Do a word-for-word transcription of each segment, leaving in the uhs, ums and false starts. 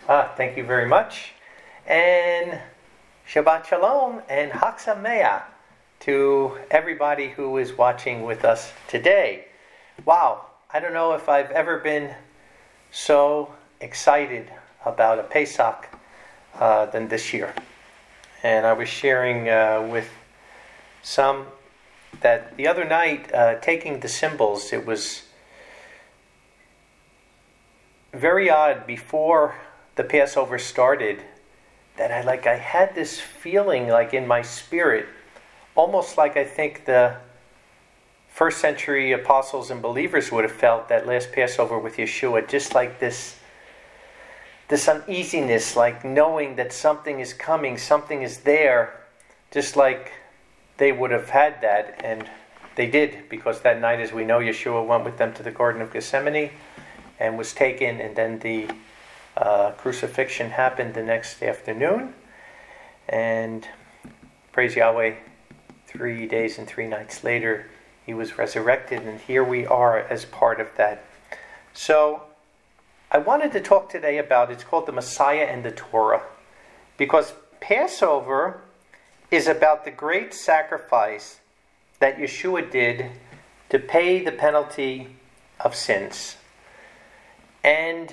Ah, thank you very much. And Shabbat Shalom and Chag Sameach to everybody who is watching with us today. Wow, I don't know if I've ever been so excited about a Pesach uh, than this year. And I was sharing uh, with some that the other night, uh, taking the symbols, it was very odd before the Passover started that I like I had this feeling like in my spirit, almost like I think the first century apostles and believers would have felt that last Passover with Yeshua, just like this this uneasiness, like knowing that something is coming, something is there, just like they would have had that, and they did, because that night, as we know, Yeshua went with them to the Garden of Gethsemane and was taken, and then the uh, crucifixion happened the next afternoon, and praise Yahweh, three days and three nights later, he was resurrected, and here we are as part of that. So, I wanted to talk today about, it's called the Messiah and the Torah, because Passover is about the great sacrifice that Yeshua did to pay the penalty of sins. And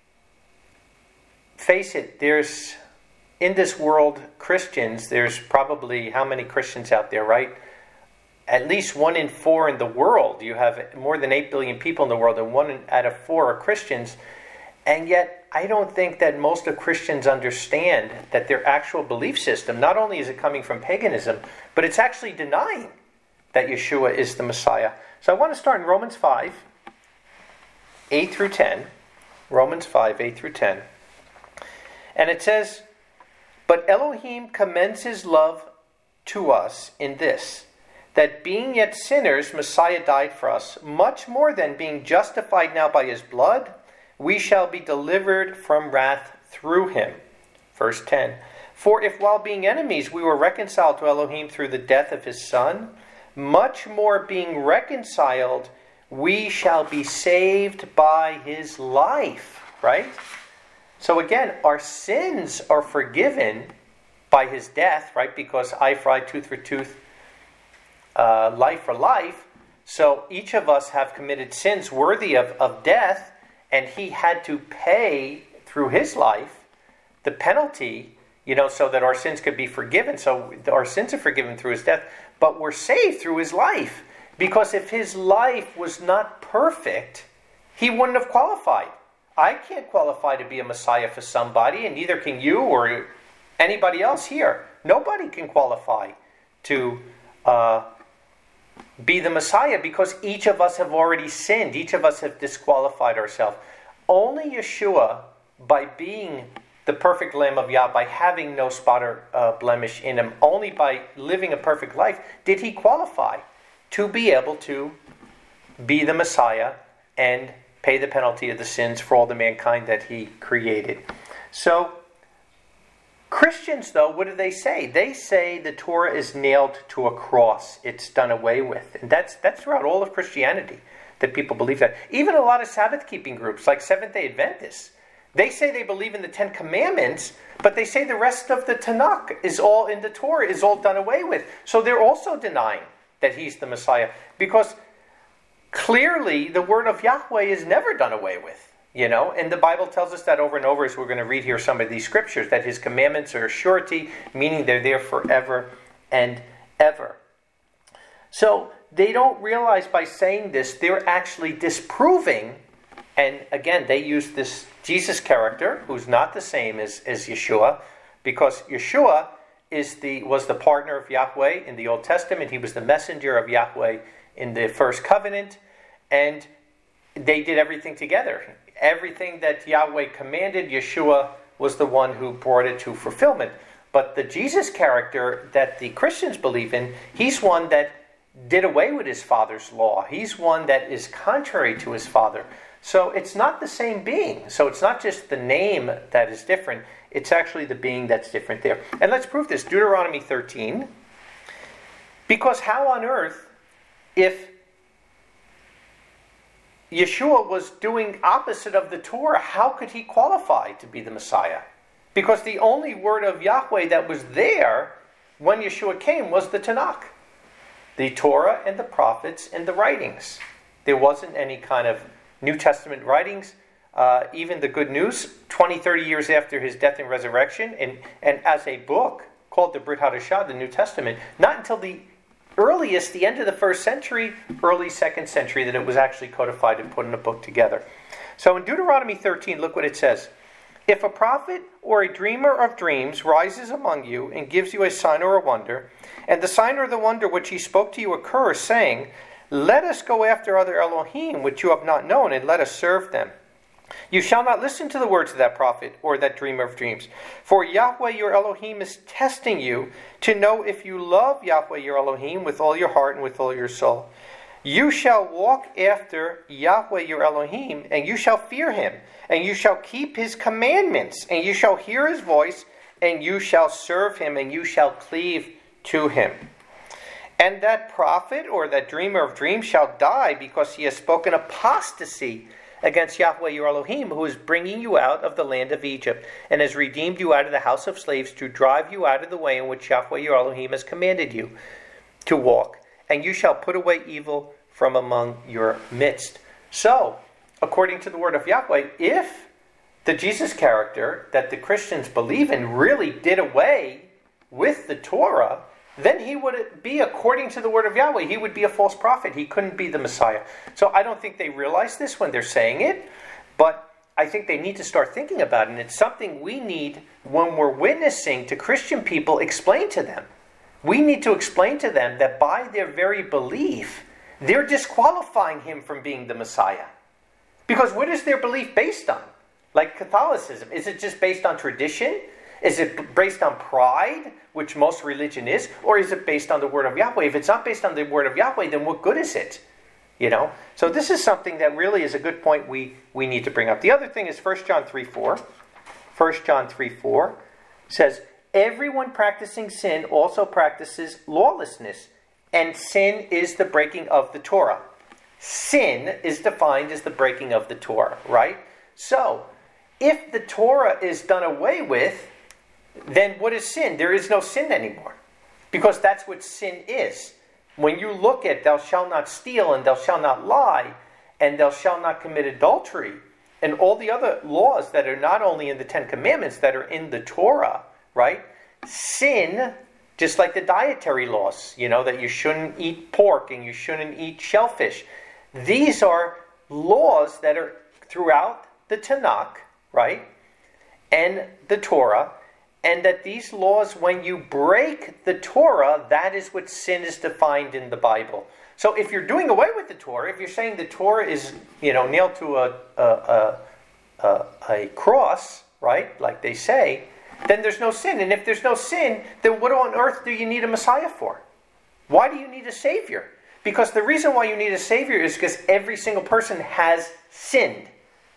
face it, there's, in this world, Christians, there's probably, how many Christians out there, right? At least one in four in the world. You have more than eight billion people in the world, and one out of four are Christians. And yet, I don't think that most of Christians understand that their actual belief system, not only is it coming from paganism, but it's actually denying that Yeshua is the Messiah. So I want to start in Romans five, eight through ten. Romans five, eight through ten. And it says, "But Elohim commends his love to us in this, that being yet sinners, Messiah died for us. Much more than being justified now by his blood, we shall be delivered from wrath through him." Verse ten. "For if while being enemies we were reconciled to Elohim through the death of his Son, much more being reconciled, we shall be saved by his life." Right? So again, our sins are forgiven by his death, right? Because eye for eye, tooth for tooth, uh, life for life. So each of us have committed sins worthy of, of death, and he had to pay through his life the penalty, you know, so that our sins could be forgiven. So our sins are forgiven through his death, but we're saved through his life. Because if his life was not perfect, he wouldn't have qualified. I can't qualify to be a Messiah for somebody, and neither can you or anybody else here. Nobody can qualify to uh, be the Messiah, because each of us have already sinned. Each of us have disqualified ourselves. Only Yeshua, by being the perfect Lamb of Yah, by having no spot or uh, blemish in him, only by living a perfect life, did he qualify to be able to be the Messiah and pay the penalty of the sins for all the mankind that he created. So, Christians, though, what do they say? They say the Torah is nailed to a cross. It's done away with. And that's that's throughout all of Christianity that people believe that. Even a lot of Sabbath-keeping groups, like Seventh-day Adventists, they say they believe in the Ten Commandments, but they say the rest of the Tanakh is all in the Torah, is all done away with. So they're also denying that he's the Messiah, because clearly the word of Yahweh is never done away with. You know, and the Bible tells us that over and over, as we're going to read here some of these scriptures, that his commandments are a surety, meaning they're there forever and ever. So they don't realize by saying this, they're actually disproving, and again, they use this Jesus character, who's not the same as, as Yeshua, because Yeshua is the was the partner of Yahweh in the Old Testament. He was the messenger of Yahweh in the first covenant, and they did everything together. Everything that Yahweh commanded, Yeshua was the one who brought it to fulfillment. But the Jesus character that the Christians believe in, he's one that did away with his father's law. He's one that is contrary to his father. So it's not the same being. So it's not just the name that is different. It's actually the being that's different there. And let's prove this. Deuteronomy thirteen. Because how on earth, if Yeshua was doing opposite of the Torah, how could he qualify to be the Messiah? Because the only word of Yahweh that was there when Yeshua came was the Tanakh. The Torah and the prophets and the writings. There wasn't any kind of New Testament writings. Uh, even the Good News, twenty, thirty years after his death and resurrection, and, and as a book called the Brit Hadashah, the New Testament, not until the earliest, the end of the first century, early second century, that it was actually codified and put in a book together. So in Deuteronomy thirteen, look what it says. If a prophet or a dreamer of dreams rises among you and gives you a sign or a wonder, and the sign or the wonder which he spoke to you occurs, saying, let us go after other Elohim which you have not known, and let us serve them. You shall not listen to the words of that prophet or that dreamer of dreams. For Yahweh your Elohim is testing you to know if you love Yahweh your Elohim with all your heart and with all your soul. You shall walk after Yahweh your Elohim, and you shall fear him, and you shall keep his commandments, and you shall hear his voice, and you shall serve him, and you shall cleave to him. And that prophet or that dreamer of dreams shall die, because he has spoken apostasy against Yahweh your Elohim, who is bringing you out of the land of Egypt, and has redeemed you out of the house of slaves, to drive you out of the way in which Yahweh your Elohim has commanded you to walk. And you shall put away evil from among your midst. So, according to the word of Yahweh, if the Jesus character that the Christians believe in really did away with the Torah, then he would be, according to the word of Yahweh, he would be a false prophet. He couldn't be the Messiah. So I don't think they realize this when they're saying it, but I think they need to start thinking about it. And it's something we need, when we're witnessing to Christian people, explain to them. We need to explain to them that by their very belief, they're disqualifying him from being the Messiah. Because what is their belief based on? Like Catholicism, is it just based on tradition? Is it based on pride, which most religion is? Or is it based on the word of Yahweh? If it's not based on the word of Yahweh, then what good is it? You know? So this is something that really is a good point we, we need to bring up. The other thing is First John three four. First John three four says, everyone practicing sin also practices lawlessness, and sin is the breaking of the Torah. Sin is defined as the breaking of the Torah, right? So, if the Torah is done away with, then what is sin? There is no sin anymore. Because that's what sin is. When you look at thou shalt not steal, and thou shalt not lie, and thou shalt not commit adultery, and all the other laws that are not only in the Ten Commandments, that are in the Torah, right? Sin, just like the dietary laws, you know, that you shouldn't eat pork and you shouldn't eat shellfish. These are laws that are throughout the Tanakh, right? And the Torah. And that these laws, when you break the Torah, that is what sin is defined in the Bible. So if you're doing away with the Torah, if you're saying the Torah is, you know, nailed to a a, a, a cross, right, like they say, then there's no sin. And if there's no sin, then what on earth do you need a Messiah for? Why do you need a Savior? Because the reason why you need a Savior is because every single person has sinned.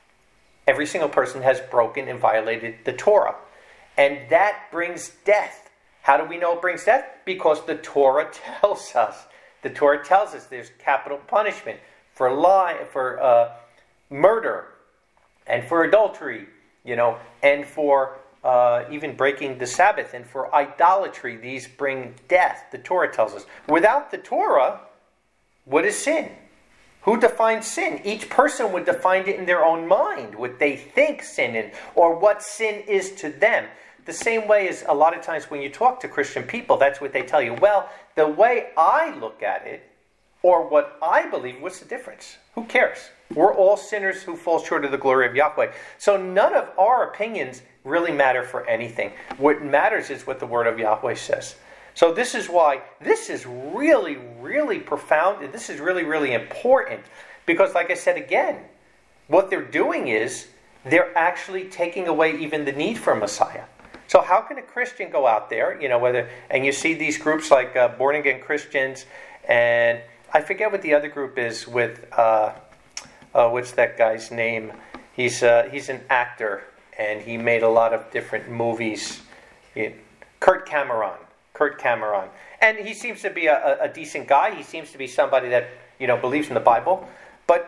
Every single person has broken and violated the Torah. And that brings death. How do we know it brings death? Because the Torah tells us. The Torah tells us there's capital punishment for lie, for uh, murder, and for adultery, you know, and for uh, even breaking the Sabbath, and for idolatry. These bring death. The Torah tells us. Without the Torah, what is sin? Who defines sin? Each person would define it in their own mind, what they think sin is, or what sin is to them. The same way as a lot of times when you talk to Christian people, that's what they tell you. Well, the way I look at it, or what I believe, what's the difference? Who cares? We're all sinners who fall short of the glory of Yahweh. So none of our opinions really matter for anything. What matters is what the word of Yahweh says. So this is why this is really, really profound. And this is really, really important. Because like I said again, what they're doing is they're actually taking away even the need for a Messiah. So how can a Christian go out there, you know, whether, and you see these groups like uh, Born Again Christians, and I forget what the other group is with, uh, uh, what's that guy's name? He's uh, he's an actor, and he made a lot of different movies. He, Kurt Cameron. Kurt Cameron. And he seems to be a, a decent guy. He seems to be somebody that, you know, believes in the Bible. But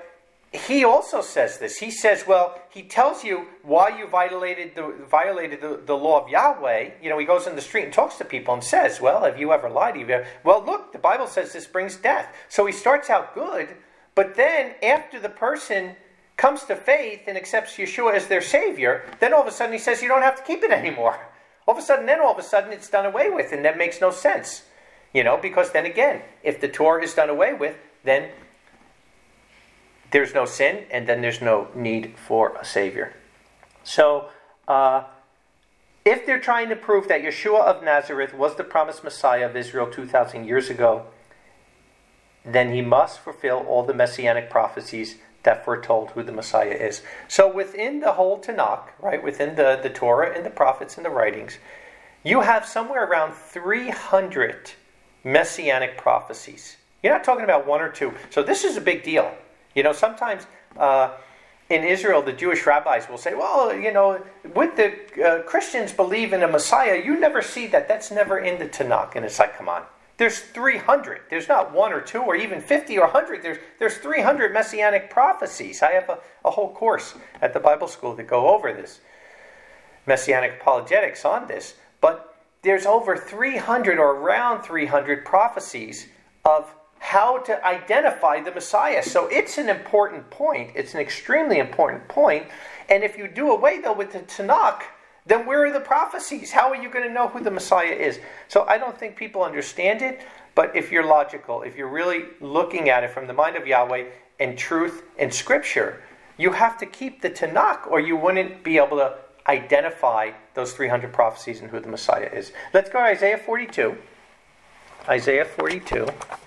he also says this. He says, well, he tells you why you violated the violated the, the law of Yahweh. You know, he goes in the street and talks to people and says, well, have you ever lied? Have you ever... Well, look, the Bible says this brings death. So he starts out good, but then after the person comes to faith and accepts Yeshua as their Savior, then all of a sudden he says you don't have to keep it anymore. All of a sudden, then all of a sudden it's done away with, and that makes no sense. You know, because then again, if the Torah is done away with, then there's no sin, and then there's no need for a Savior. So, uh, if they're trying to prove that Yeshua of Nazareth was the promised Messiah of Israel two thousand years ago, then he must fulfill all the messianic prophecies that foretold who the Messiah is. So within the whole Tanakh, right, within the, the Torah and the prophets and the writings, you have somewhere around three hundred messianic prophecies. You're not talking about one or two. So this is a big deal. You know, sometimes uh, in Israel, the Jewish rabbis will say, well, you know, would the uh, Christians believe in a Messiah? You never see that. That's never in the Tanakh. And it's like, come on. There's three hundred. There's not one or two or even fifty or one hundred. There's, there's three hundred messianic prophecies. I have a, a whole course at the Bible school to go over this. Messianic apologetics on this. But there's over three hundred or around three hundred prophecies of how to identify the Messiah. So it's an important point. It's an extremely important point. And if you do away, though, with the Tanakh, then where are the prophecies? How are you going to know who the Messiah is? So I don't think people understand it, but if you're logical, if you're really looking at it from the mind of Yahweh and truth and Scripture, you have to keep the Tanakh or you wouldn't be able to identify those three hundred prophecies and who the Messiah is. Let's go to Isaiah forty-two. Isaiah forty-two,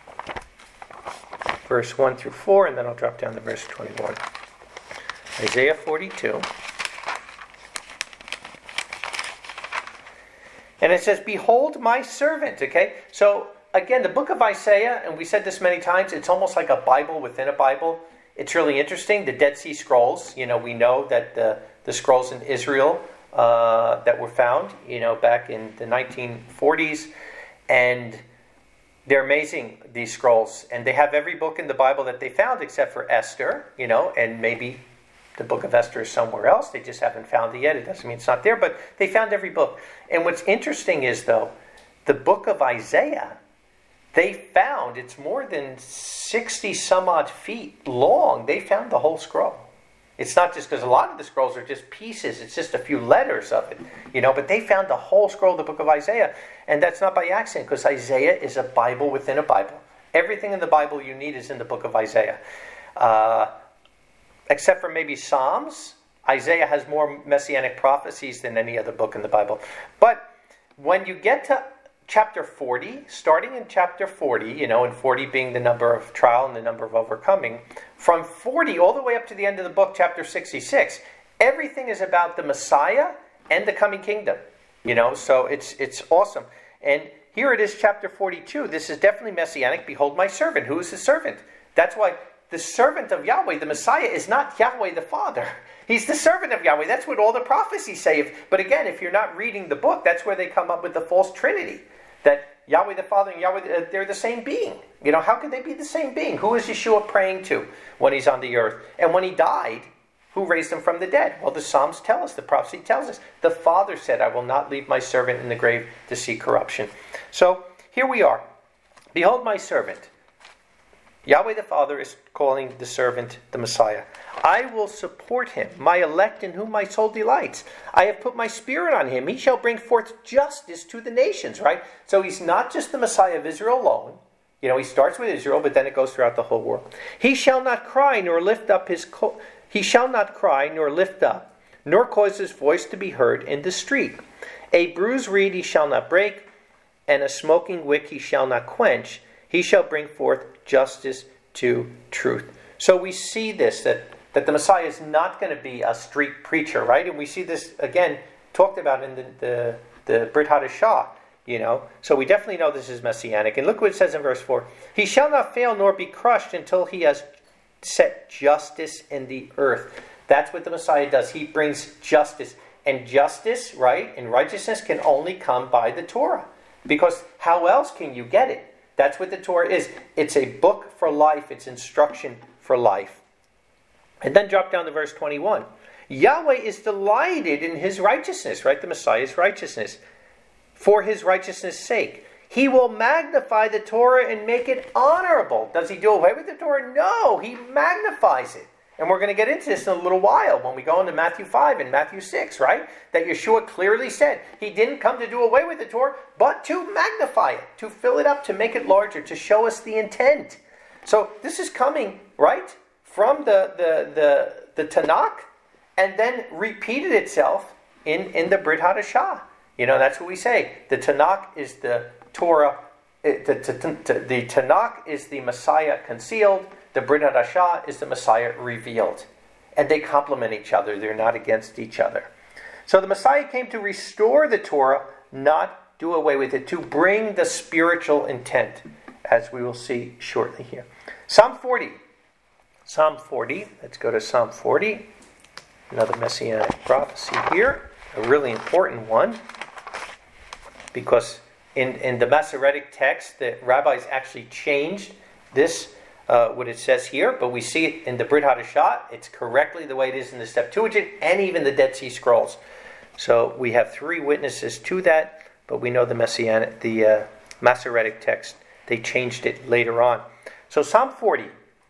verse one through four, and then I'll drop down to verse twenty-one. Isaiah forty-two. And it says, behold my servant, okay? So, again, the book of Isaiah, and we said this many times, it's almost like a Bible within a Bible. It's really interesting. The Dead Sea Scrolls, you know, we know that the, the scrolls in Israel uh, that were found, you know, back in the nineteen forties, and they're amazing, these scrolls. And they have every book in the Bible that they found except for Esther, you know, and maybe the book of Esther is somewhere else. They just haven't found it yet. It doesn't mean it's not there, but they found every book. And what's interesting is, though, the book of Isaiah, they found, it's more than sixty some odd feet long. They found the whole scroll. It's not just because a lot of the scrolls are just pieces. It's just a few letters of it, you know, but they found the whole scroll of the book of Isaiah. And that's not by accident, because Isaiah is a Bible within a Bible. Everything in the Bible you need is in the book of Isaiah. Uh, Except for maybe Psalms, Isaiah has more messianic prophecies than any other book in the Bible. But when you get to chapter forty, starting in chapter forty, you know, and forty being the number of trial and the number of overcoming, from forty all the way up to the end of the book, chapter sixty-six, everything is about the Messiah and the coming kingdom. You know, so it's it's awesome. And here it is, chapter forty-two. This is definitely messianic. Behold my servant. Who is his servant? That's why the servant of Yahweh, the Messiah, is not Yahweh the Father. He's the servant of Yahweh. That's what all the prophecies say. If, but again, if you're not reading the book, that's where they come up with the false trinity. That Yahweh the Father and Yahweh, they're the same being. You know, how could they be the same being? Who is Yeshua praying to when he's on the earth? And when he died, who raised him from the dead? Well, the Psalms tell us, the prophecy tells us. The Father said, I will not leave my servant in the grave to see corruption. So, here we are. Behold my servant. Yahweh the Father is calling the servant the Messiah. I will support him, my elect in whom my soul delights. I have put my spirit on him. He shall bring forth justice to the nations, right? So he's not just the Messiah of Israel alone. You know, he starts with Israel, but then it goes throughout the whole world. He shall not cry nor lift up his co- he shall not cry nor lift up, nor cause his voice to be heard in the street. A bruised reed he shall not break, and a smoking wick he shall not quench. He shall bring forth justice to truth. So we see this, that, that the Messiah is not going to be a street preacher, right? And we see this, again, talked about in the, the, the Brit Hadashah, you know. So we definitely know this is messianic. And look what it says in verse four. He shall not fail nor be crushed until he has set justice in the earth. That's what the Messiah does. He brings justice. And justice, right, and righteousness can only come by the Torah. Because how else can you get it? That's what the Torah is. It's a book for life. It's instruction for life. And then drop down to verse twenty-one. Yahweh is delighted in his righteousness, right? The Messiah's righteousness. For his righteousness' sake. He will magnify the Torah and make it honorable. Does he do away with the Torah? No, he magnifies it. And we're going to get into this in a little while when we go into Matthew five and Matthew six, right? That Yeshua clearly said he didn't come to do away with the Torah, but to magnify it, to fill it up, to make it larger, to show us the intent. So this is coming, right, from the, the, the, the Tanakh, and then repeated itself in, in the Brit Hadashah. You know, that's what we say. The Tanakh is the Torah, the, the, the Tanakh is the Messiah concealed, the Brit Hadashah is the Messiah revealed. And they complement each other. They're not against each other. So the Messiah came to restore the Torah, not do away with it, to bring the spiritual intent, as we will see shortly here. Psalm forty. Psalm forty. Let's go to Psalm forty. Another messianic prophecy here. A really important one. Because in, in the Masoretic text, the rabbis actually changed this, uh, what it says here. But we see it in the Brit Hadashah. It's correctly the way it is in the Septuagint and even the Dead Sea Scrolls. So we have three witnesses to that. But we know the Messianic, the uh, Masoretic text, they changed it later on. So Psalm forty,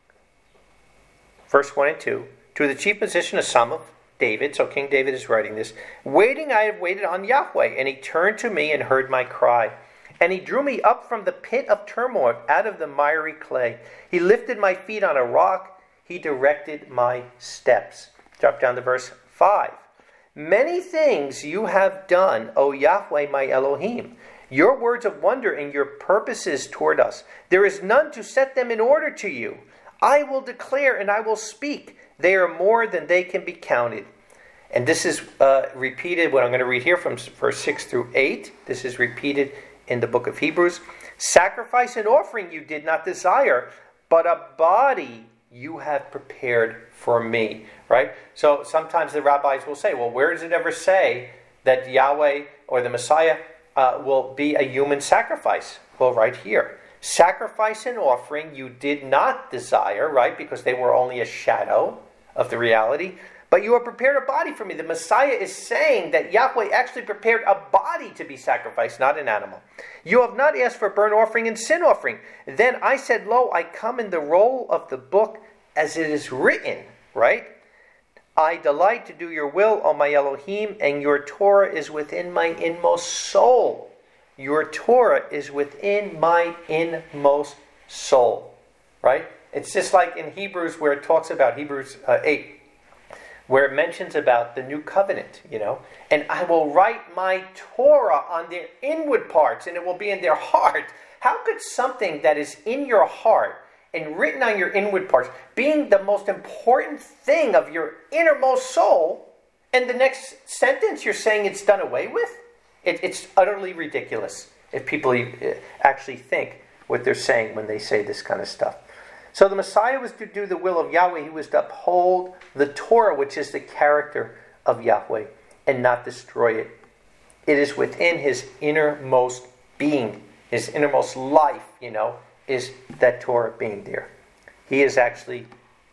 verse one and two. To the chief musician, a psalm of David, so King David is writing this. Waiting, I have waited on Yahweh, and he turned to me and heard my cry. And he drew me up from the pit of turmoil, out of the miry clay. He lifted my feet on a rock. He directed my steps. Drop down to verse five. Many things you have done, O Yahweh, my Elohim. Your words of wonder and your purposes toward us. There is none to set them in order to you. I will declare and I will speak. They are more than they can be counted. And this is uh, repeated, what I'm going to read here from verse six through eight. This is repeated in the book of Hebrews. Sacrifice and offering you did not desire, but a body you have prepared for me. Right? So sometimes the rabbis will say, well, where does it ever say that Yahweh or the Messiah uh, will be a human sacrifice? Well, right here. Sacrifice and offering you did not desire, right? Because they were only a shadow of the reality. But you have prepared a body for me. The Messiah is saying that Yahweh actually prepared a body to be sacrificed, not an animal. You have not asked for burnt offering and sin offering. Then I said, lo, I come in the roll of the book as it is written, right? I delight to do your will, O my Elohim, and your Torah is within my inmost soul. Your Torah is within my inmost soul. Right? It's just like in Hebrews where it talks about, Hebrews uh, eight, where it mentions about the new covenant, you know. And I will write my Torah on their inward parts, and it will be in their heart. How could something that is in your heart and written on your inward parts, being the most important thing of your innermost soul, and the next sentence you're saying it's done away with? It, it's utterly ridiculous if people actually think what they're saying when they say this kind of stuff. So the Messiah was to do the will of Yahweh. He was to uphold the Torah, which is the character of Yahweh, and not destroy it. It is within his innermost being, his innermost life, you know, is that Torah being there. He is actually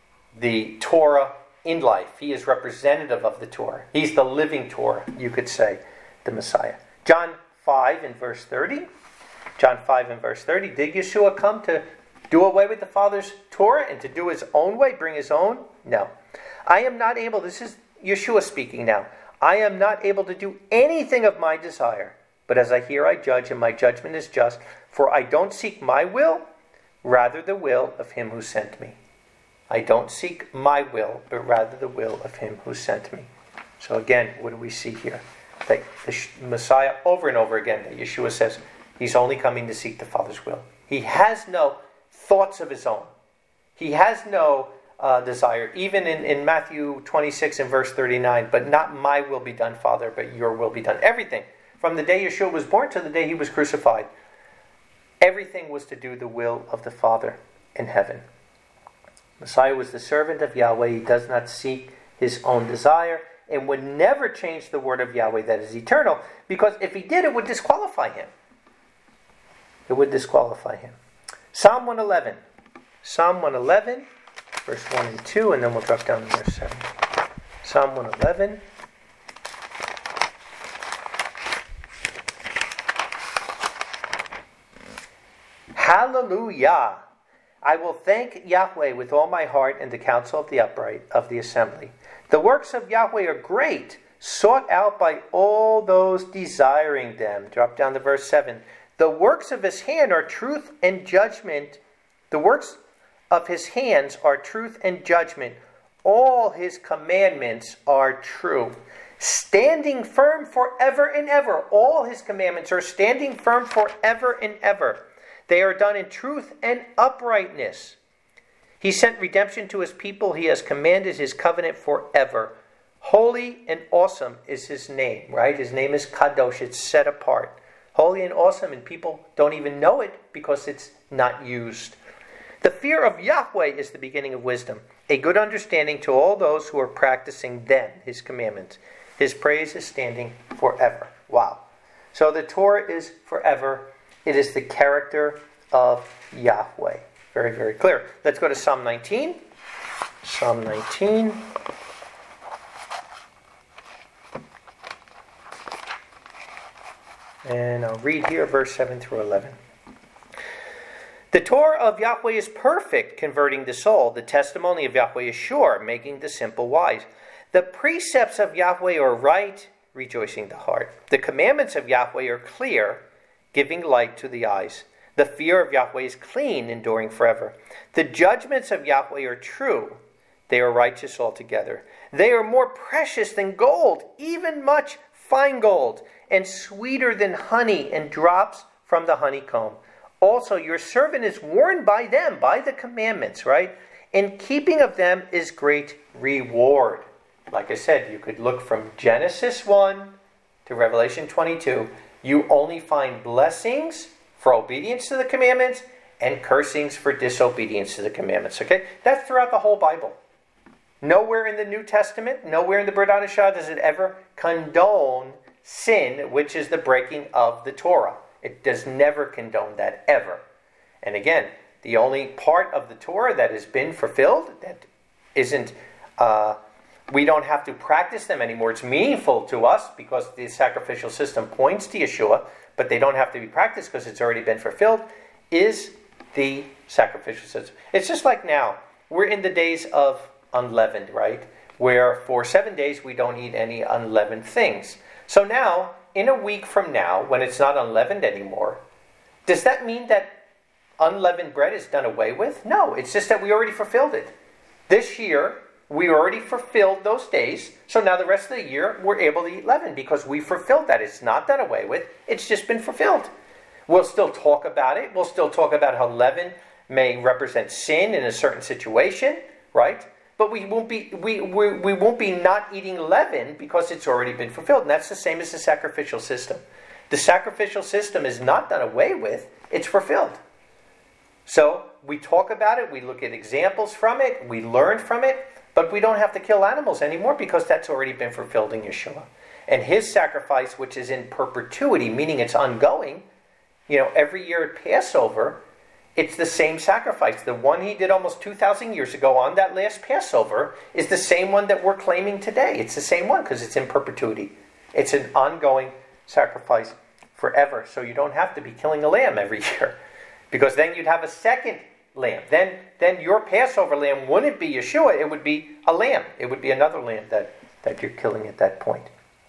the Torah in life. He is representative of the Torah. He's the living Torah, you could say, the Messiah. John five and verse thirty. John five and verse thirty. Did Yeshua come to do away with the Father's Torah and to do his own way, bring his own? No. I am not able, this is Yeshua speaking now. I am not able to do anything of my desire. But as I hear, I judge, and my judgment is just. For I don't seek my will, rather the will of him who sent me. I don't seek my will, but rather the will of him who sent me. So again, what do we see here? That the Messiah, over and over again, that Yeshua says, he's only coming to seek the Father's will. He has no thoughts of his own. He has no uh, desire. Even in, in Matthew twenty-six and verse thirty-nine, but not my will be done, Father, but your will be done. Everything. From the day Yeshua was born to the day he was crucified, everything was to do the will of the Father in heaven. Messiah was the servant of Yahweh. He does not seek his own desire and would never change the word of Yahweh that is eternal, because if he did, it would disqualify him. It would disqualify him. Psalm one eleven. Psalm one eleven, verse one and two, and then we'll drop down to verse seven. Psalm one eleven. Hallelujah! I will thank Yahweh with all my heart in the council of the upright of the assembly. The works of Yahweh are great, sought out by all those desiring them. Drop down to verse seven. The works of his hand are truth and judgment. The works of his hands are truth and judgment. All his commandments are true. Standing firm forever and ever. All his commandments are standing firm forever and ever. They are done in truth and uprightness. He sent redemption to his people. He has commanded his covenant forever. Holy and awesome is his name, right? His name is Kadosh. It's set apart. Holy and awesome, and people don't even know it because it's not used. The fear of Yahweh is the beginning of wisdom, a good understanding to all those who are practicing them, his commandments. His praise is standing forever. Wow. So the Torah is forever. It is the character of Yahweh. Very, very clear. Let's go to Psalm nineteen. Psalm nineteen. And I'll read here verse seven through eleven. The Torah of Yahweh is perfect, converting the soul. The testimony of Yahweh is sure, making the simple wise. The precepts of Yahweh are right, rejoicing the heart. The commandments of Yahweh are clear, giving light to the eyes. The fear of Yahweh is clean, enduring forever. The judgments of Yahweh are true. They are righteous altogether. They are more precious than gold, even much fine gold, and sweeter than honey and drops from the honeycomb. Also, your servant is warned by them, by the commandments, right? And keeping of them is great reward. Like I said, you could look from Genesis one to Revelation twenty-two. You only find blessings for obedience to the commandments and cursings for disobedience to the commandments. Okay? That's throughout the whole Bible. Nowhere in the New Testament, nowhere in the Brit Hadashah does it ever condone sin, which is the breaking of the Torah. It does never condone that, ever. And again, the only part of the Torah that has been fulfilled, that isn't, uh, we don't have to practice them anymore. It's meaningful to us because the sacrificial system points to Yeshua, but they don't have to be practiced because it's already been fulfilled, is the sacrificial system. It's just like now. We're in the days of unleavened, right? Where for seven days we don't eat any unleavened things. So now, in a week from now, when it's not unleavened anymore, does that mean that unleavened bread is done away with? No, it's just that we already fulfilled it. This year, we already fulfilled those days, so now the rest of the year, we're able to eat leaven because we fulfilled that. It's not done away with, it's just been fulfilled. We'll still talk about it. We'll still talk about how leaven may represent sin in a certain situation, right? But we won't be we, we, we won't be not eating leaven because it's already been fulfilled. And that's the same as the sacrificial system. The sacrificial system is not done away with, it's fulfilled. So we talk about it, we look at examples from it, we learn from it, but we don't have to kill animals anymore because that's already been fulfilled in Yeshua. And his sacrifice, which is in perpetuity, meaning it's ongoing, you know, every year at Passover, it's the same sacrifice. The one he did almost two thousand years ago on that last Passover is the same one that we're claiming today. It's the same one because it's in perpetuity. It's an ongoing sacrifice forever. So you don't have to be killing a lamb every year because then you'd have a second lamb. Then, then your Passover lamb wouldn't be Yeshua. It would be a lamb. It would be another lamb that, that you're killing at that point.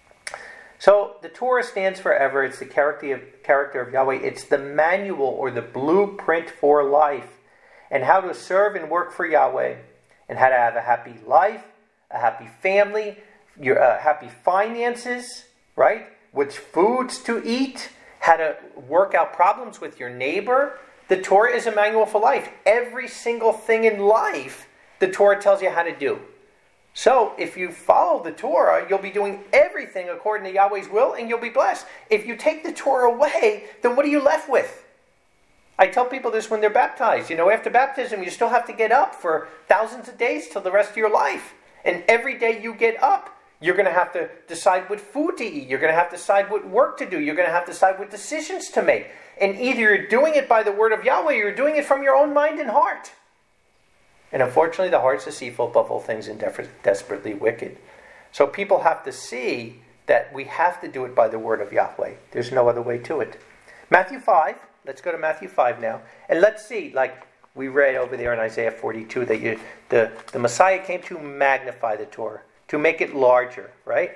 So the Torah stands forever. It's the character of, character of Yahweh. It's the manual or the blueprint for life and how to serve and work for Yahweh and how to have a happy life, a happy family, your uh, happy finances, right? Which foods to eat, how to work out problems with your neighbor. The Torah is a manual for life. Every single thing in life, the Torah tells you how to do. So, if you follow the Torah, you'll be doing everything according to Yahweh's will, and you'll be blessed. If you take the Torah away, then what are you left with? I tell people this when they're baptized. You know, after baptism, you still have to get up for thousands of days till the rest of your life. And every day you get up, you're going to have to decide what food to eat. You're going to have to decide what work to do. You're going to have to decide what decisions to make. And either you're doing it by the word of Yahweh, or you're doing it from your own mind and heart. And unfortunately, the heart's deceitful above all things and desperately wicked. So people have to see that we have to do it by the word of Yahweh. There's no other way to it. Matthew five. Let's go to Matthew five now. And let's see, like we read over there in Isaiah forty-two, that you, the, the Messiah came to magnify the Torah, to make it larger, right?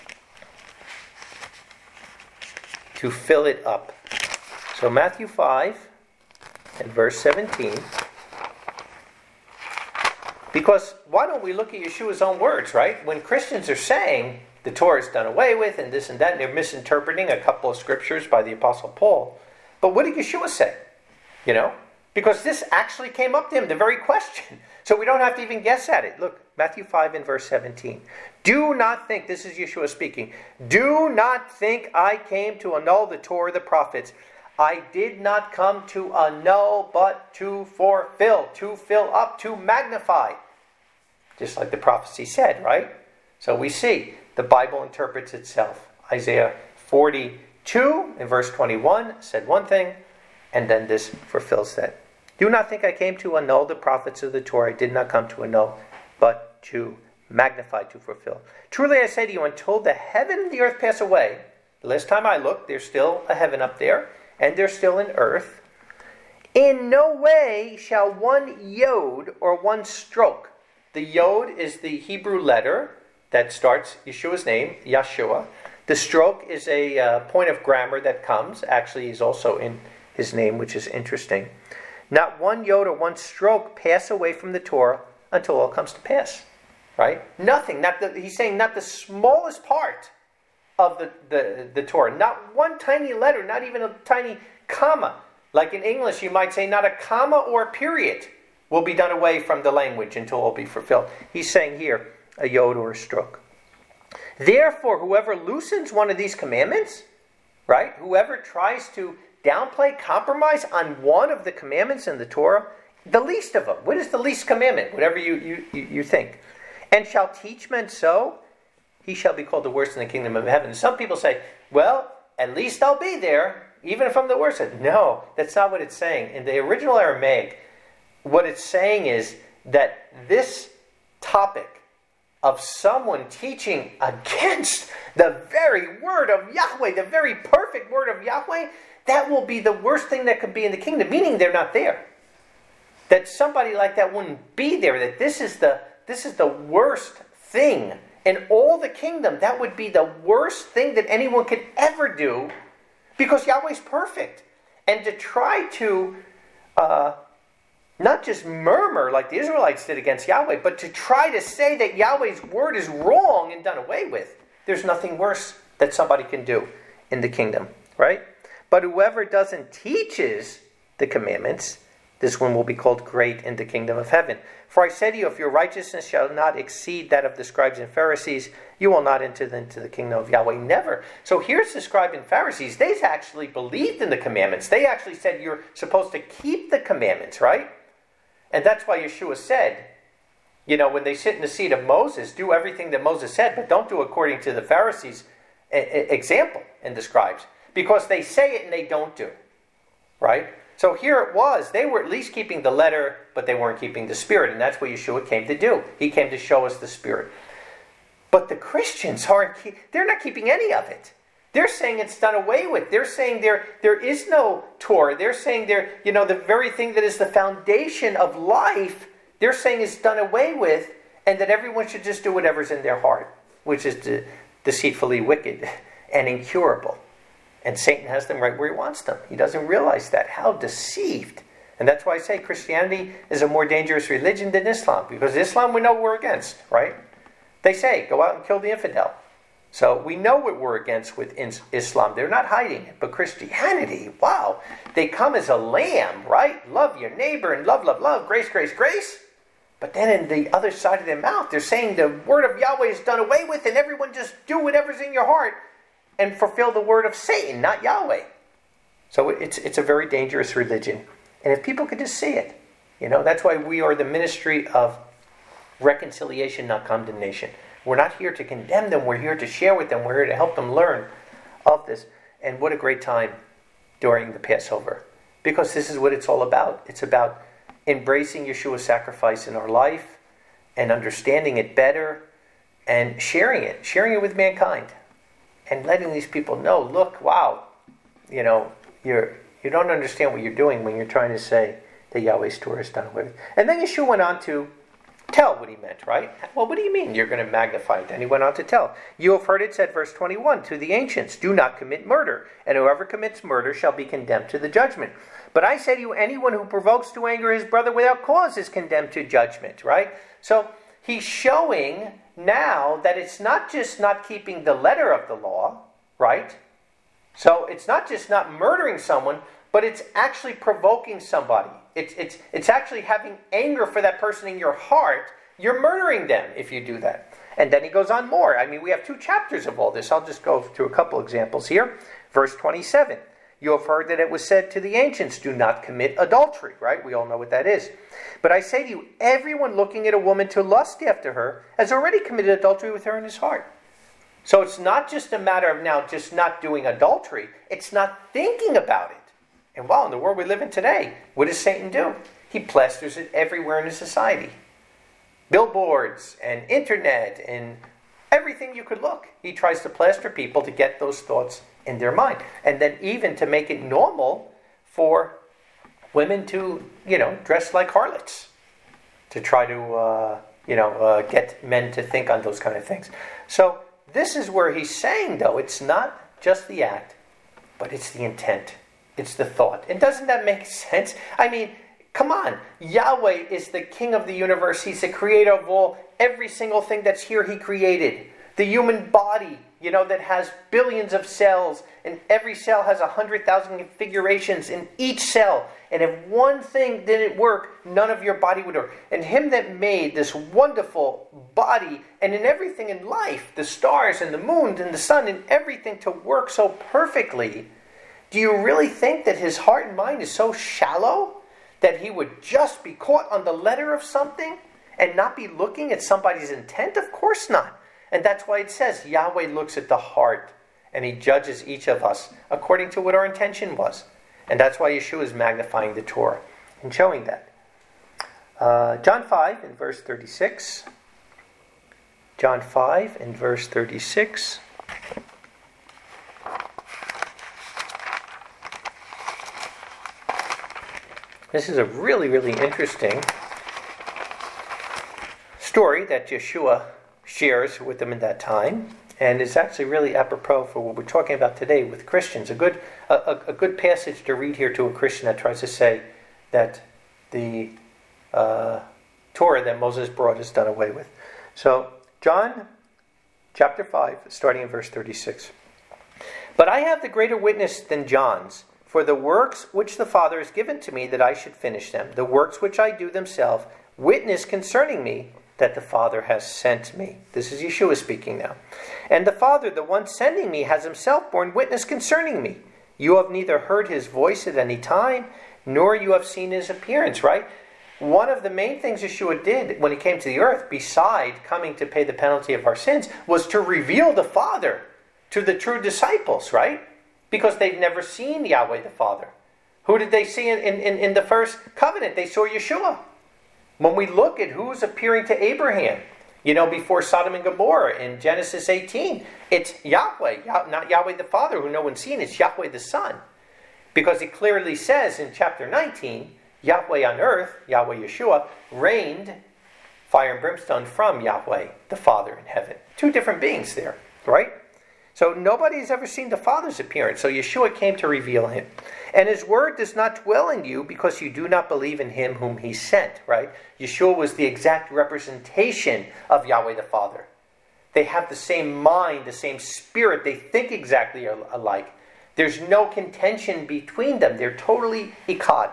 To fill it up. So Matthew five and verse seventeen. Because why don't we look at Yeshua's own words, right? When Christians are saying the Torah is done away with and this and that, and they're misinterpreting a couple of scriptures by the Apostle Paul. But what did Yeshua say? You know? Because this actually came up to him, the very question. So we don't have to even guess at it. Look, Matthew five and verse seventeen. Do not think, this is Yeshua speaking, do not think I came to annul the Torah, the prophets. I did not come to annul, but to fulfill, to fill up, to magnify. Just like the prophecy said, right? So we see the Bible interprets itself. Isaiah forty-two in verse twenty-one said one thing, and then this fulfills that. Do not think I came to annul the prophets of the Torah. I did not come to annul, but to magnify, to fulfill. Truly I say to you, until the heaven and the earth pass away, the last time I looked, there's still a heaven up there, and there's still an earth. In no way shall one yod or one stroke. The yod is the Hebrew letter that starts Yeshua's name, Yeshua. The stroke is a uh, point of grammar that comes. Actually, he's also in his name, which is interesting. Not one yod or one stroke pass away from the Torah until all comes to pass. Right? Nothing. Not the, he's saying not the smallest part of the, the, the Torah. Not one tiny letter, not even a tiny comma. Like in English, you might say not a comma or a period will be done away from the language until all be fulfilled. He's saying here, a yod or a stroke. Therefore, whoever loosens one of these commandments, right? Whoever tries to downplay, compromise on one of the commandments in the Torah, the least of them. What is the least commandment? Whatever you, you, you think. And shall teach men so, he shall be called the worst in the kingdom of heaven. Some people say, well, at least I'll be there, even if I'm the worst. No, that's not what it's saying. In the original Aramaic, what it's saying is that this topic of someone teaching against the very word of Yahweh, the very perfect word of Yahweh, that will be the worst thing that could be in the kingdom, meaning they're not there. That somebody like that wouldn't be there, that this is the this is the worst thing in all the kingdom. That would be the worst thing that anyone could ever do, because Yahweh's perfect. And to try to uh, not just murmur like the Israelites did against Yahweh, but to try to say that Yahweh's word is wrong and done away with, there's nothing worse that somebody can do in the kingdom, right? But whoever doesn't teaches the commandments, this one will be called great in the kingdom of heaven. For I say to you, if your righteousness shall not exceed that of the scribes and Pharisees, you will not enter into the kingdom of Yahweh. Never. So here's the scribes and Pharisees. They actually believed in the commandments. They actually said you're supposed to keep the commandments, right? And that's why Yeshua said, you know, when they sit in the seat of Moses, do everything that Moses said, but don't do according to the Pharisees' example and the scribes. Because they say it and they don't do it, right? So here it was. They were at least keeping the letter, but they weren't keeping the spirit. And that's what Yeshua came to do. He came to show us the spirit. But the Christians aren't, they're not keeping any of it. They're saying it's done away with. They're saying there, there is no Torah. They're saying there, you know, the very thing that is the foundation of life, they're saying is done away with, and that everyone should just do whatever's in their heart, which is de- deceitfully wicked and incurable. And Satan has them right where he wants them. He doesn't realize that. How deceived. And that's why I say Christianity is a more dangerous religion than Islam. Because Islam we know we're against, right? They say, go out and kill the infidel. So we know what we're against with Islam. They're not hiding it. But Christianity, wow. They come as a lamb, right? Love your neighbor and love, love, love. Grace, grace, grace. But then in the other side of their mouth, they're saying the word of Yahweh is done away with and everyone just do whatever's in your heart and fulfill the word of Satan, not Yahweh. So it's it's a very dangerous religion. And if people could just see it, you know, that's why we are the ministry of reconciliation, not condemnation. We're not here to condemn them. We're here to share with them. We're here to help them learn of this. And what a great time during the Passover. Because this is what it's all about. It's about embracing Yeshua's sacrifice in our life and understanding it better and sharing it, sharing it with mankind and letting these people know, look, wow, you know, you're, you don't understand what you're doing when you're trying to say that Yahweh's Torah is done away with. And then Yeshua went on to tell what he meant, right? Well, what do you mean you're going to magnify it? Then he went on to tell. You have heard it said, verse twenty-one, to the ancients, do not commit murder, and whoever commits murder shall be condemned to the judgment. But I say to you, anyone who provokes to anger his brother without cause is condemned to judgment, right? So he's showing now that it's not just not keeping the letter of the law, right? So it's not just not murdering someone, but it's actually provoking somebody. It's, it's, it's actually having anger for that person in your heart. You're murdering them if you do that. And then he goes on more. I mean, we have two chapters of all this. I'll just go through a couple examples here. Verse twenty-seven. You have heard that it was said to the ancients, do not commit adultery, right? We all know what that is. But I say to you, everyone looking at a woman to lust after her has already committed adultery with her in his heart. So it's not just a matter of now just not doing adultery. It's not thinking about it. And wow, in the world we live in today, what does Satan do? He plasters it everywhere in the society. Billboards and internet and everything you could look. He tries to plaster people to get those thoughts in their mind. And then even to make it normal for women to, you know, dress like harlots. To try to, uh, you know, uh, get men to think on those kind of things. So this is where he's saying, though, it's not just the act, but it's the intent. It's the thought. And doesn't that make sense? I mean, come on. Yahweh is the king of the universe. He's the creator of all. Every single thing that's here, he created. The human body, you know, that has billions of cells. And every cell has a hundred thousand configurations in each cell. And if one thing didn't work, none of your body would work. And him that made this wonderful body, and in everything in life, the stars and the moon and the sun and everything to work so perfectly, do you really think that his heart and mind is so shallow that he would just be caught on the letter of something and not be looking at somebody's intent? Of course not. And that's why it says Yahweh looks at the heart and he judges each of us according to what our intention was. And that's why Yeshua is magnifying the Torah and showing that. Uh, John five in verse thirty-six. John five in verse thirty-six. This is a really, really interesting story that Yeshua shares with them in that time, and is actually really apropos for what we're talking about today with Christians. A good, a, a good passage to read here to a Christian that tries to say that the uh, Torah that Moses brought is done away with. So, John chapter five, starting in verse thirty-six. But I have the greater witness than John's, for the works which the Father has given to me, that I should finish them. The works which I do themselves witness concerning me that the Father has sent me. This is Yeshua speaking now. And the Father, the one sending me, has himself borne witness concerning me. You have neither heard his voice at any time, nor you have seen his appearance, right? One of the main things Yeshua did when he came to the earth, beside coming to pay the penalty of our sins, was to reveal the Father to the true disciples, right? Because they've never seen Yahweh the Father. Who did they see in, in, in the first covenant? They saw Yeshua. When we look at who's appearing to Abraham, you know, before Sodom and Gomorrah in Genesis eighteen, it's Yahweh, not Yahweh the Father, who no one's seen, it's Yahweh the Son. Because it clearly says in chapter nineteen, Yahweh on earth, Yahweh Yeshua, reigned fire and brimstone from Yahweh the Father in heaven. Two different beings there, right? So nobody's ever seen the Father's appearance. So Yeshua came to reveal him. And his word does not dwell in you because you do not believe in him whom he sent, right? Yeshua was the exact representation of Yahweh the Father. They have the same mind, the same spirit. They think exactly alike. There's no contention between them. They're totally echad.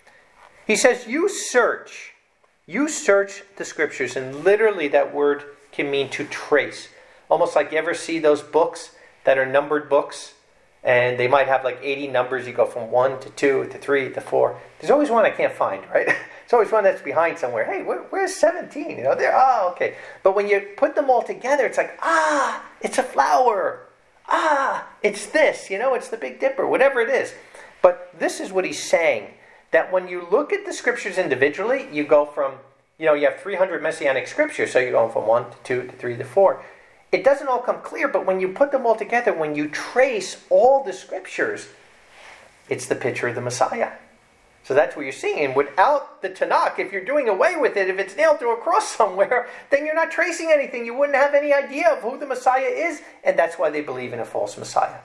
He says, you search. You search the scriptures. And literally that word can mean to trace. Almost like you ever see those books that are numbered books, and they might have like eighty numbers. You go from one to two to three to four. There's always one I can't find, right? There's always one that's behind somewhere. Hey, where, where's seventeen? You know, there. Oh, okay. But when you put them all together, it's like, ah, it's a flower. Ah, it's this. You know, it's the Big Dipper. Whatever it is. But this is what he's saying. that when you look at the scriptures individually, you go from, you know, you have three hundred messianic scriptures, so you're going from one to two to three to four. It doesn't all come clear, but when you put them all together, when you trace all the scriptures, it's the picture of the Messiah. So that's what you're seeing. Without the Tanakh, if you're doing away with it, if it's nailed to a cross somewhere, then you're not tracing anything. You wouldn't have any idea of who the Messiah is, and that's why they believe in a false Messiah.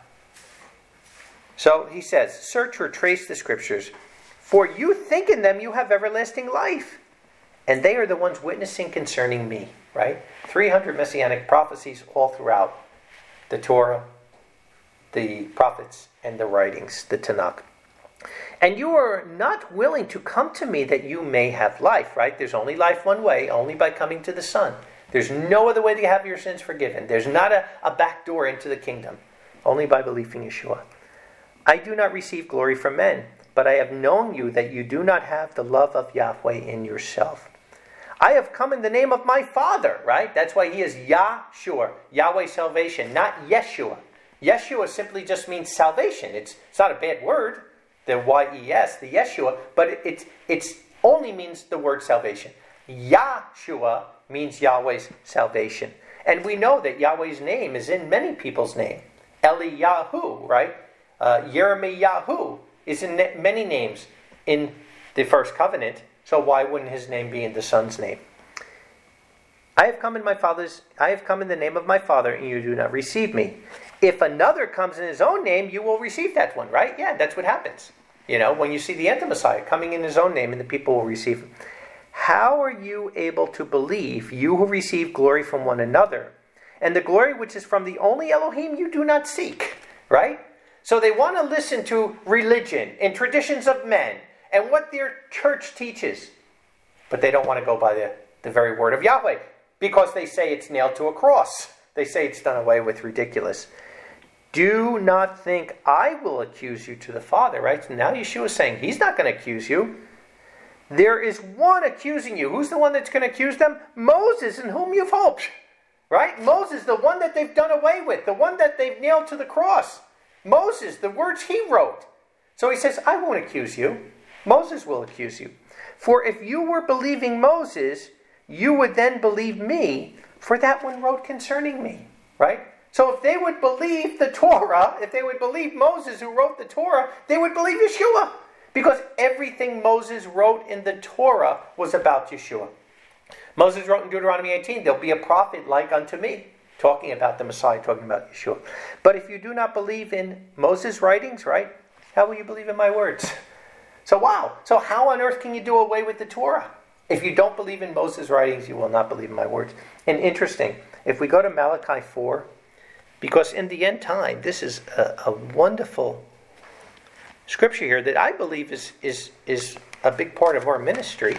So he says, search or trace the scriptures, for you think in them you have everlasting life, and they are the ones witnessing concerning me. Right? three hundred messianic prophecies all throughout the Torah, the prophets, and the writings, the Tanakh. And you are not willing to come to me that you may have life, right? There's only life one way, only by coming to the Son. There's no other way to have your sins forgiven. There's not a, a back door into the kingdom, only by believing Yeshua. I do not receive glory from men, but I have known you that you do not have the love of Yahweh in yourself. I have come in the name of my Father, right? That's why he is Yahshua, Yahweh salvation, not Yeshua. Yeshua simply just means salvation. It's, it's not a bad word, the Y E S, the Yeshua, but it it's, it's only means the word salvation. Yahshua means Yahweh's salvation. And we know that Yahweh's name is in many people's name. Eliyahu, right? Uh, Yirmiyahu is in many names in the first covenant. So why wouldn't his name be in the Son's name? I have come in my Father's, I have come in the name of my Father, and you do not receive me. If another comes in his own name, you will receive that one, right? Yeah, that's what happens. You know, when you see the Anti-Messiah coming in his own name, and the people will receive him. How are you able to believe, you who receive glory from one another, and the glory which is from the only Elohim you do not seek, right? So they want to listen to religion and traditions of men and what their church teaches, but they don't want to go by the, the very word of Yahweh because they say it's nailed to a cross. They say it's done away with, ridiculous. Do not think I will accuse you to the Father, right? So now Yeshua is saying he's not going to accuse you. There is one accusing you. Who's the one that's going to accuse them? Moses, in whom you've hoped, right? Moses, the one that they've done away with, the one that they've nailed to the cross. Moses, the words he wrote. So he says, I won't accuse you. Moses will accuse you. For if you were believing Moses, you would then believe me, for that one wrote concerning me, right? So if they would believe the Torah, if they would believe Moses who wrote the Torah, they would believe Yeshua. Because everything Moses wrote in the Torah was about Yeshua. Moses wrote in Deuteronomy eighteen, there'll be a prophet like unto me, talking about the Messiah, talking about Yeshua. But if you do not believe in Moses' writings, right, how will you believe in my words? So wow, so how on earth can you do away with the Torah? If you don't believe in Moses' writings, you will not believe in my words. And interesting, if we go to Malachi four, because in the end time, this is a, a wonderful scripture here that I believe is, is, is a big part of our ministry.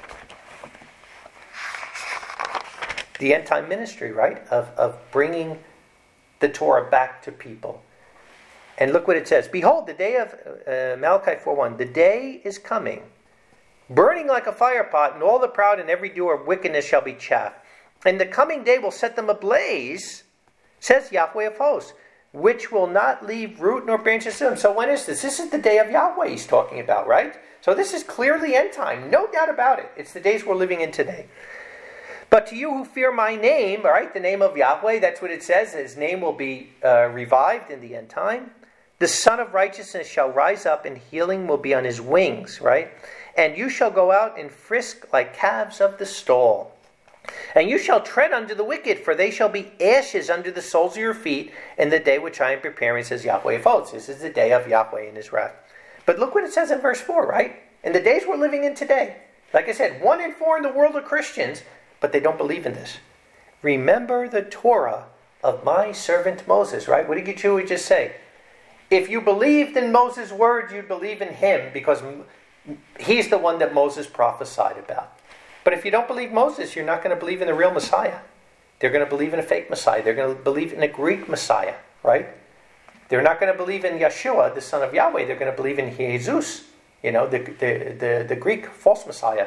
The end time ministry, right? Of, of bringing the Torah back to people. And look what it says. Behold, the day of uh, Malachi four one, the day is coming, burning like a fire pot, and all the proud and every doer of wickedness shall be chaff. And the coming day will set them ablaze, says Yahweh of hosts, which will not leave root nor branches to them. So when is this? This is the day of Yahweh he's talking about, right? So this is clearly end time. No doubt about it. It's the days we're living in today. But to you who fear my name, all right, the name of Yahweh, that's what it says. His name will be uh, revived in the end time. The Son of Righteousness shall rise up, and healing will be on his wings, right? And you shall go out and frisk like calves of the stall. And you shall tread under the wicked, for they shall be ashes under the soles of your feet in the day which I am preparing, says Yahweh of hosts. This is the day of Yahweh in his wrath. But look what it says in verse four, right? In the days we're living in today, like I said, one in four in the world are Christians, but they don't believe in this. Remember the Torah of my servant Moses, right? What did Yeshua just say? If you believed in Moses' words, you'd believe in him, because he's the one that Moses prophesied about. But if you don't believe Moses, you're not going to believe in the real Messiah. They're going to believe in a fake Messiah. They're going to believe in a Greek Messiah, right? They're not going to believe in Yeshua, the son of Yahweh. They're going to believe in Jesus, you know, the, the, the, the Greek false Messiah.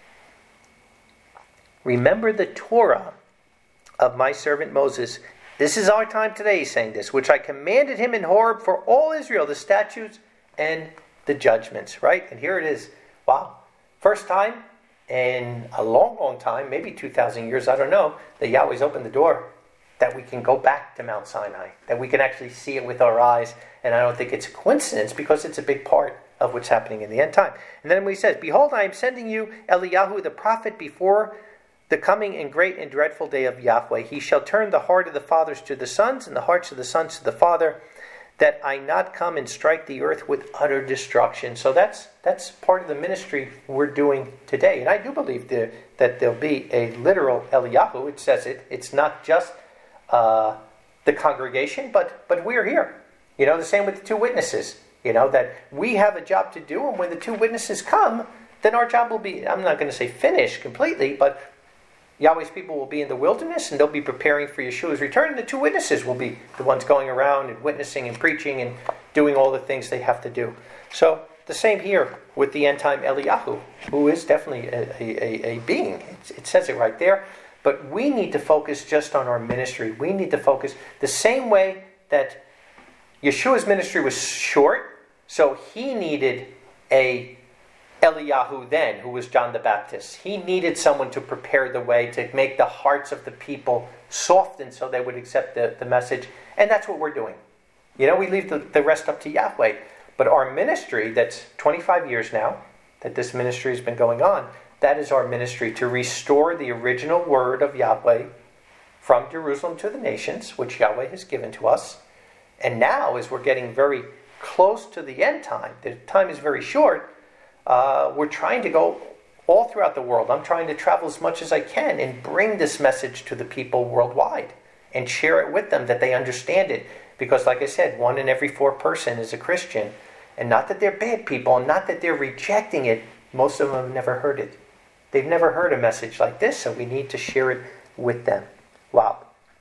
Remember the Torah of my servant Moses. This is our time today, he's saying this, which I commanded him in Horeb for all Israel, the statutes and the judgments, right? And here it is. Wow. First time in a long, long time, maybe two thousand years, I don't know, that Yahweh's opened the door that we can go back to Mount Sinai, that we can actually see it with our eyes. And I don't think it's a coincidence because it's a big part of what's happening in the end time. And then he says, behold, I am sending you Eliyahu the prophet before the coming and great and dreadful day of Yahweh. He shall turn the heart of the fathers to the sons and the hearts of the sons to the father, that I not come and strike the earth with utter destruction. So that's that's part of the ministry we're doing today. And I do believe there, that there'll be a literal Eliyahu. It says it. It's not just uh, the congregation, but but we're here. You know, the same with the two witnesses. You know, that we have a job to do, and when the two witnesses come, then our job will be, I'm not going to say finished completely, but Yahweh's people will be in the wilderness, and they'll be preparing for Yeshua's return, and the two witnesses will be the ones going around and witnessing and preaching and doing all the things they have to do. So the same here with the end-time Eliyahu, who is definitely a, a, a being. It, it says it right there. But we need to focus just on our ministry. We need to focus the same way that Yeshua's ministry was short, so he needed a Eliyahu then, who was John the Baptist. He needed someone to prepare the way, to make the hearts of the people soften so they would accept the, the message. And that's what we're doing. You know, we leave the, the rest up to Yahweh. But our ministry, that's twenty-five years now, that this ministry has been going on, that is our ministry, to restore the original word of Yahweh from Jerusalem to the nations, which Yahweh has given to us. And now, as we're getting very close to the end time, the time is very short, Uh, we're trying to go all throughout the world. I'm trying to travel as much as I can and bring this message to the people worldwide and share it with them, that they understand it. Because like I said, one in every four person is a Christian. And not that they're bad people, and not that they're rejecting it. Most of them have never heard it. They've never heard a message like this, so we need to share it with them. Wow.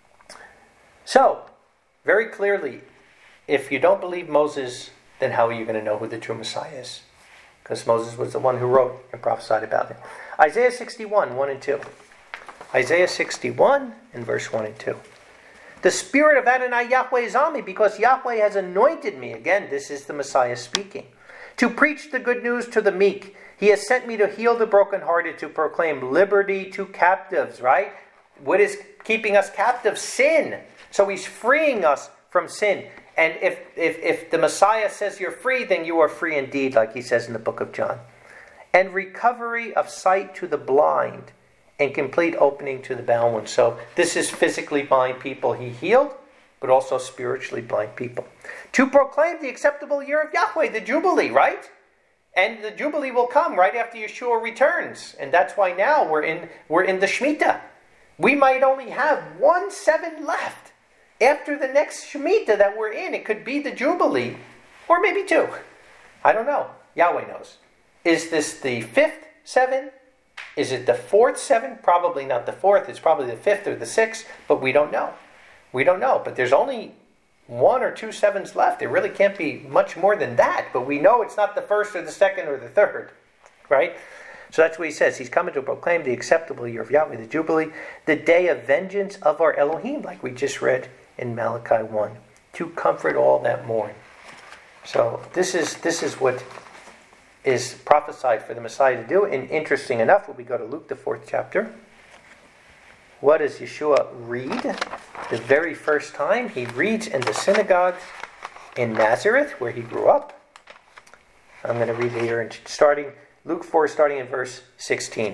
So, very clearly, if you don't believe Moses, then how are you going to know who the true Messiah is? Because Moses was the one who wrote and prophesied about him. Isaiah sixty-one, one and two. Isaiah sixty-one and verse one and two. The Spirit of Adonai Yahweh is on me, because Yahweh has anointed me. Again, this is the Messiah speaking. To preach the good news to the meek. He has sent me to heal the brokenhearted, to proclaim liberty to captives, right? What is keeping us captive? Sin. So he's freeing us from sin. And if, if, if the Messiah says you're free, then you are free indeed, like he says in the book of John. And recovery of sight to the blind, and complete opening to the bound ones. So this is physically blind people he healed, but also spiritually blind people. To proclaim the acceptable year of Yahweh, the Jubilee, right? And the Jubilee will come right after Yeshua returns. And that's why now we're in, we're in the Shemitah. We might only have one seven left. After the next Shemitah that we're in, it could be the Jubilee, or maybe two. I don't know. Yahweh knows. Is this the fifth seven? Is it the fourth seven? Probably not the fourth. It's probably the fifth or the sixth, but we don't know. We don't know. But there's only one or two sevens left. There really can't be much more than that. But we know it's not the first or the second or the third, right? So that's what he says. He's coming to proclaim the acceptable year of Yahweh, the Jubilee, the day of vengeance of our Elohim, like we just read in Malachi one, to comfort all that mourn. So this is this is what is prophesied for the Messiah to do. And interesting enough, when we go to Luke, the fourth chapter, what does Yeshua read? The very first time he reads in the synagogue in Nazareth, where he grew up. I'm going to read it here, starting Luke four, starting in verse sixteen.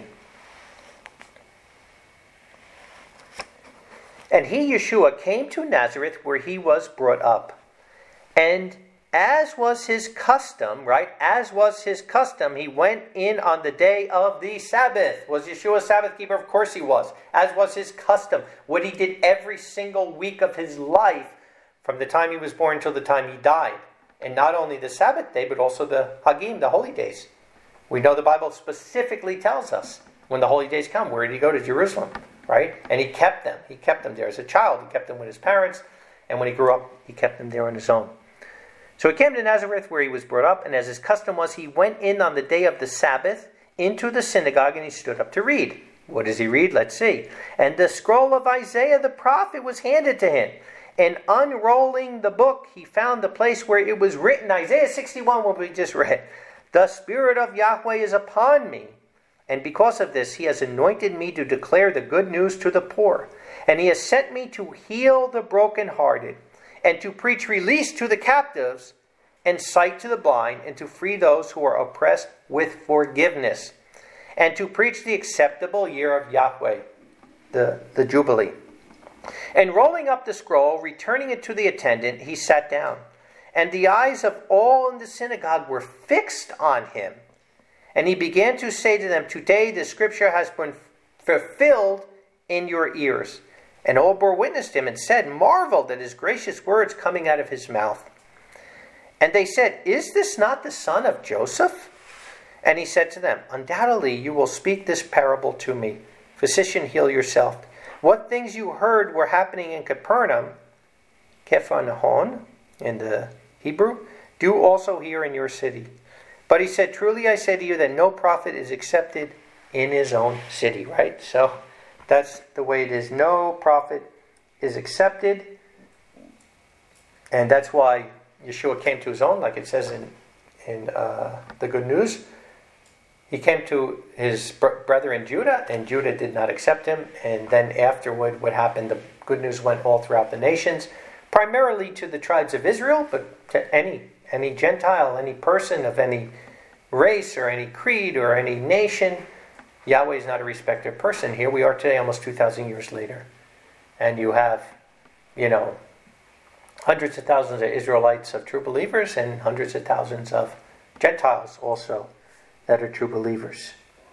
And he, Yeshua, came to Nazareth, where he was brought up. And as was his custom, right? As was his custom, he went in on the day of the Sabbath. Was Yeshua a Sabbath keeper? Of course he was. As was his custom. What he did every single week of his life, from the time he was born until the time he died. And not only the Sabbath day, but also the Hagim, the holy days. We know the Bible specifically tells us when the holy days come. Where did he go? To Jerusalem, right? And he kept them. He kept them there as a child. He kept them with his parents. And when he grew up, he kept them there on his own. So he came to Nazareth, where he was brought up, and as his custom was, he went in on the day of the Sabbath into the synagogue, and he stood up to read. What does he read? Let's see. And the scroll of Isaiah the prophet was handed to him. And unrolling the book, he found the place where it was written, Isaiah sixty-one, what we just read. The Spirit of Yahweh is upon me. And because of this, he has anointed me to declare the good news to the poor. And he has sent me to heal the brokenhearted, and to preach release to the captives, and sight to the blind, and to free those who are oppressed with forgiveness, and to preach the acceptable year of Yahweh, the, the Jubilee. And rolling up the scroll, returning it to the attendant, he sat down. And the eyes of all in the synagogue were fixed on him. And he began to say to them, Today the scripture has been fulfilled in your ears. And all bore witness to him and said, marveled at his gracious words coming out of his mouth. And they said, Is this not the son of Joseph? And he said to them, Undoubtedly you will speak this parable to me. Physician, heal yourself. What things you heard were happening in Capernaum, Kepharnaum in the Hebrew, do also here in your city. But he said, Truly I say to you that no prophet is accepted in his own city. Right? So that's the way it is. No prophet is accepted. And that's why Yeshua came to his own, like it says in, in uh, the Good News. He came to his br- brother in Judah, and Judah did not accept him. And then afterward, what happened, the good news went all throughout the nations, primarily to the tribes of Israel, but to any any Gentile, any person of any race or any creed or any nation. Yahweh is not a respecter of person. Here we are today, almost two thousand years later. And you have, you know, hundreds of thousands of Israelites of true believers and hundreds of thousands of Gentiles also that are true believers.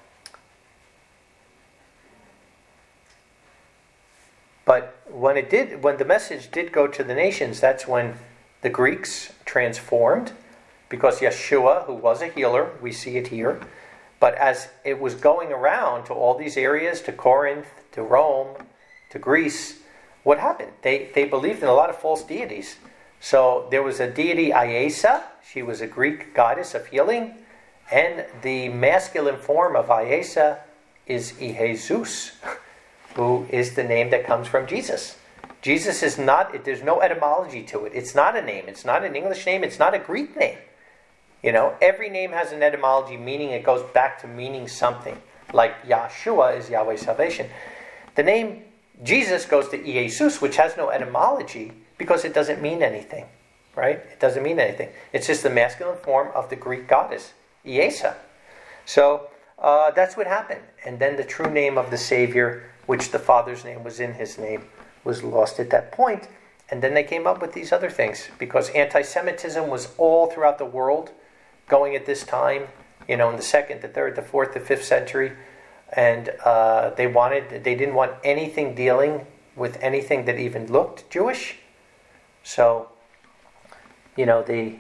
But when it did, when the message did go to the nations, that's when the Greeks transformed, because Yeshua, who was a healer, we see it here, but as it was going around to all these areas, to Corinth, to Rome, to Greece, what happened? They they believed in a lot of false deities. So there was a deity, Iesa. She was a Greek goddess of healing. And the masculine form of Iesa is Ihezus, who is the name that comes from Jesus. Jesus is not, there's no etymology to it. It's not a name. It's not an English name. It's not a Greek name. You know, every name has an etymology, meaning it goes back to meaning something. Like Yahshua is Yahweh's salvation. The name Jesus goes to Ihezus, which has no etymology because it doesn't mean anything. Right? It doesn't mean anything. It's just the masculine form of the Greek goddess. Iesa. So uh, that's what happened. And then the true name of the Savior, which the Father's name was in his name, was lost at that point. And then they came up with these other things, because anti-Semitism was all throughout the world going at this time, you know, in the second, the third, the fourth, the fifth century. And uh, they wanted, they didn't want anything dealing with anything that even looked Jewish. So, you know, they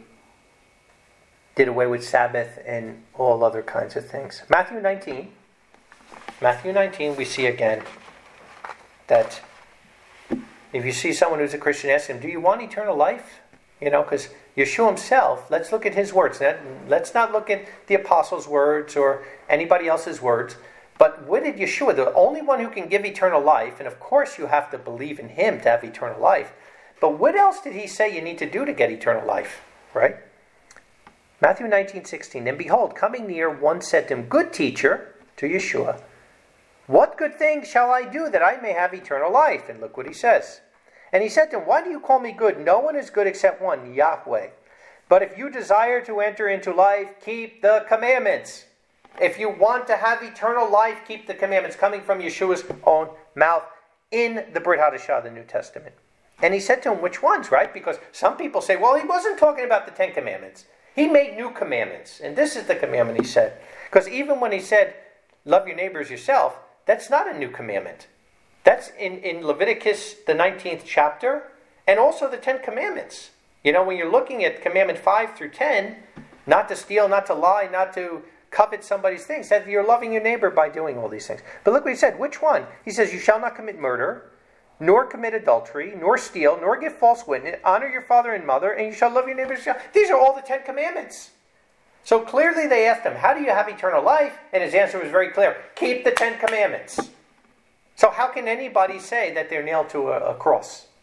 did away with Sabbath and all other kinds of things. Matthew nineteen. Matthew nineteen, we see again that if you see someone who's a Christian, ask him, do you want eternal life? You know, because Yeshua himself, let's look at his words. Let's not look at the apostles' words or anybody else's words. But what did Yeshua, the only one who can give eternal life, and of course you have to believe in him to have eternal life. But what else did he say you need to do to get eternal life? Right? Matthew nineteen sixteen. And behold, coming near, one said to him, Good teacher, to Yeshua, what good thing shall I do that I may have eternal life? And look what he says. And he said to him, Why do you call me good? No one is good except one, Yahweh. But if you desire to enter into life, keep the commandments. If you want to have eternal life, keep the commandments. Coming from Yeshua's own mouth in the Brit Hadashah, the New Testament. And he said to him, which ones, right? Because some people say, well, he wasn't talking about the Ten Commandments. He made new commandments. And this is the commandment he said. Because even when he said, love your neighbor as yourself, that's not a new commandment. That's in, in Leviticus, the nineteenth chapter, and also the Ten Commandments. You know, when you're looking at commandment five through ten, not to steal, not to lie, not to covet somebody's things, that you're loving your neighbor by doing all these things. But look what he said. Which one? He says, you shall not commit murder, nor commit adultery, nor steal, nor give false witness, honor your father and mother, and you shall love your neighbor as yourself. These are all the Ten Commandments. So clearly they asked him, how do you have eternal life? And his answer was very clear. Keep the Ten Commandments. So how can anybody say that they're nailed to a, a cross?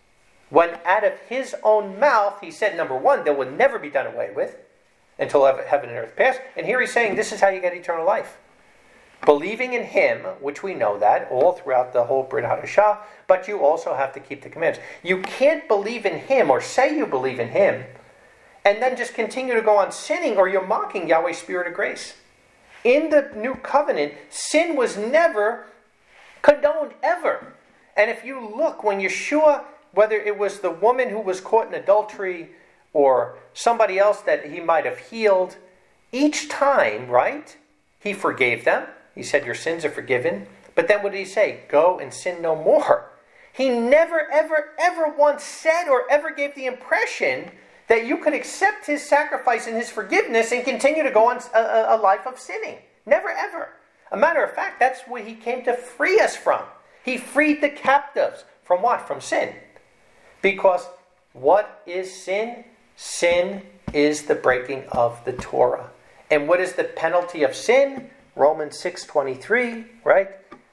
when out of his own mouth he said, number one, they will never be done away with until heaven and earth pass. And here he's saying this is how you get eternal life. Believing in him, which we know that all throughout the whole Brit Hadashah, but you also have to keep the commandments. You can't believe in him or say you believe in him and then just continue to go on sinning, or you're mocking Yahweh's Spirit of grace. In the new covenant, sin was never condoned, ever. And if you look, when Yeshua, whether it was the woman who was caught in adultery or somebody else that he might have healed, each time, right, he forgave them. He said, your sins are forgiven. But then what did he say? Go and sin no more. He never, ever, ever once said or ever gave the impression that you could accept his sacrifice and his forgiveness and continue to go on a, a life of sinning. Never, ever. A matter of fact, that's what he came to free us from. He freed the captives. From what? From sin. Because what is sin? Sin is the breaking of the Torah. And what is the penalty of sin? Romans six twenty-three, right?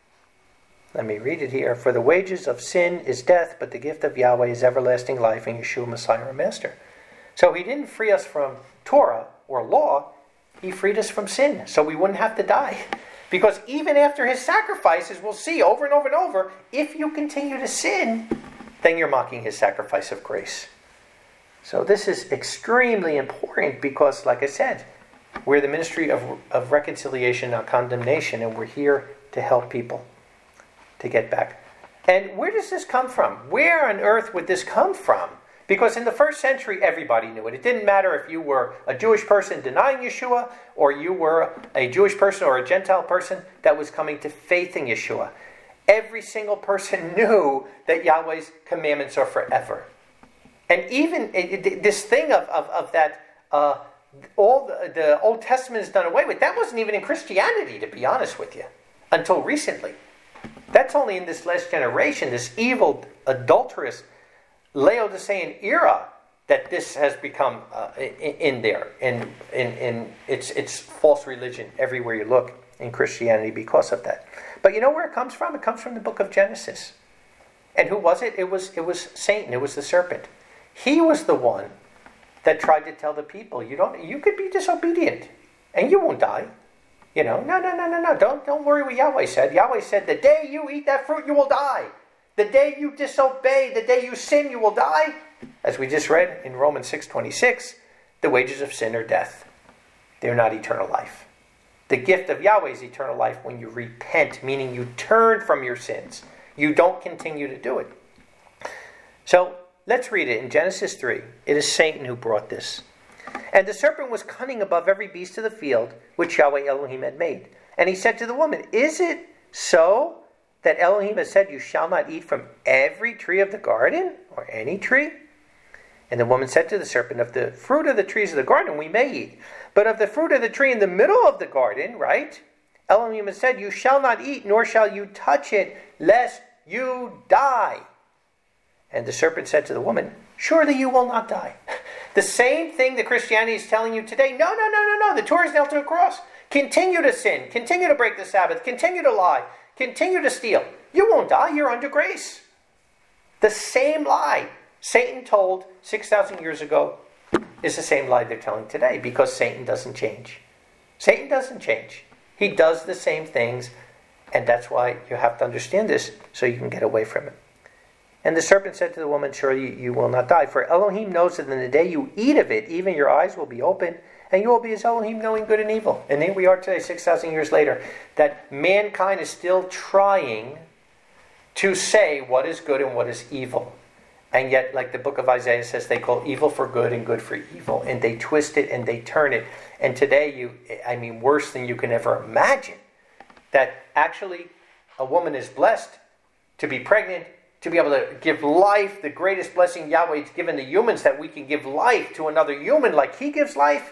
Let me read it here. For the wages of sin is death, but the gift of Yahweh is everlasting life in Yeshua Messiah our Master. So he didn't free us from Torah or law. He freed us from sin, so we wouldn't have to die. Because even after his sacrifices, we'll see over and over and over, if you continue to sin, then you're mocking his sacrifice of grace. So this is extremely important because, like I said, we're the ministry of, of reconciliation, not condemnation, and we're here to help people to get back. And where does this come from? Where on earth would this come from? Because in the first century, everybody knew it. It didn't matter if you were a Jewish person denying Yeshua, or you were a Jewish person or a Gentile person that was coming to faith in Yeshua. Every single person knew that Yahweh's commandments are forever. And even it, it, this thing of, of, of that, uh, all the, the Old Testament is done away with, that wasn't even in Christianity, to be honest with you, until recently. That's only in this last generation, this evil, adulterous, Laodicean era, that this has become uh, in, in there. And in, in, in it's, it's false religion everywhere you look in Christianity because of that. But you know where it comes from? It comes from the book of Genesis. And who was it? It was, it was Satan. It was the serpent. He was the one that tried to tell the people, you don't, you could be disobedient and you won't die. You know, no, no, no, no, no. Don't, don't worry what Yahweh said. Yahweh said, the day you eat that fruit, you will die. The day you disobey, the day you sin, you will die. As we just read in Romans six twenty-six, the wages of sin are death. They're not eternal life. The gift of Yahweh is eternal life when you repent, meaning you turn from your sins. You don't continue to do it. So let's read it in Genesis three. It is Satan who brought this. And the serpent was cunning above every beast of the field which Yahweh Elohim had made. And he said to the woman, is it so that Elohim has said, you shall not eat from every tree of the garden, or any tree? And the woman said to the serpent, of the fruit of the trees of the garden we may eat, but of the fruit of the tree in the middle of the garden, right? Elohim has said, you shall not eat, nor shall you touch it, lest you die. And the serpent said to the woman, surely you will not die. The same thing that Christianity is telling you today. No, no, no, no, no. The Torah is nailed to a cross. Continue to sin. Continue to break the Sabbath. Continue to lie. Continue to steal. You won't die. You're under grace. The same lie Satan told six thousand years ago is the same lie they're telling today, because Satan doesn't change. Satan doesn't change. He does the same things, and that's why you have to understand this so you can get away from it. And the serpent said to the woman, surely you will not die, for Elohim knows that in the day you eat of it, even your eyes will be open, and you will be as Elohim, knowing good and evil. And here we are today, six thousand years later, that mankind is still trying to say what is good and what is evil. And yet, like the book of Isaiah says, they call evil for good and good for evil. And they twist it and they turn it. And today, you, I mean, worse than you can ever imagine, that actually a woman is blessed to be pregnant, to be able to give life, the greatest blessing Yahweh's given the humans, that we can give life to another human like he gives life.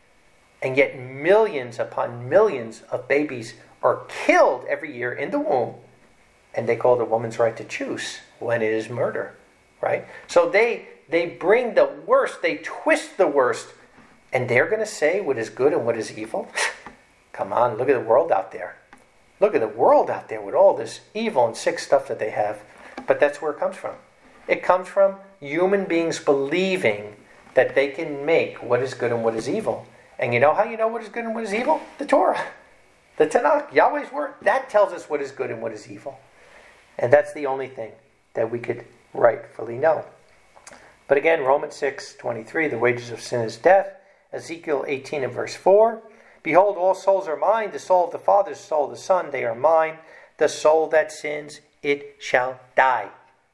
And yet millions upon millions of babies are killed every year in the womb. And they call it a woman's right to choose when it is murder. Right? So they they bring the worst, they twist the worst, and they're going to say what is good and what is evil? Come on, look at the world out there. Look at the world out there with all this evil and sick stuff that they have. But that's where it comes from. It comes from human beings believing that they can make what is good and what is evil. And you know how you know what is good and what is evil? The Torah. The Tanakh, Yahweh's word. That tells us what is good and what is evil. And that's the only thing that we could rightfully know. But again, Romans six twenty-three, the wages of sin is death. Ezekiel eighteen and verse four, behold, all souls are mine. The soul of the Father, the soul of the Son, they are mine. The soul that sins, it shall die.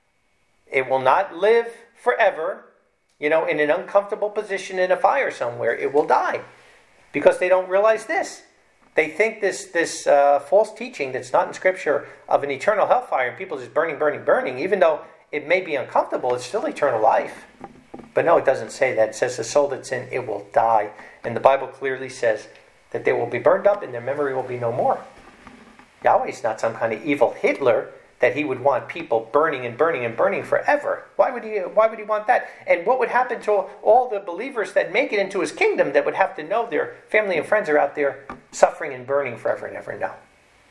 It will not live forever, you know, in an uncomfortable position in a fire somewhere. It will die. Because they don't realize this. They think this this uh, false teaching that's not in Scripture of an eternal hellfire and people just burning, burning, burning, even though it may be uncomfortable, it's still eternal life. But no, it doesn't say that. It says the soul that's in, it will die. And the Bible clearly says that they will be burned up and their memory will be no more. Yahweh's not some kind of evil Hitler that he would want people burning and burning and burning forever. Why would he why would he want that? And what would happen to all the believers that make it into his kingdom that would have to know their family and friends are out there suffering and burning forever and ever? No.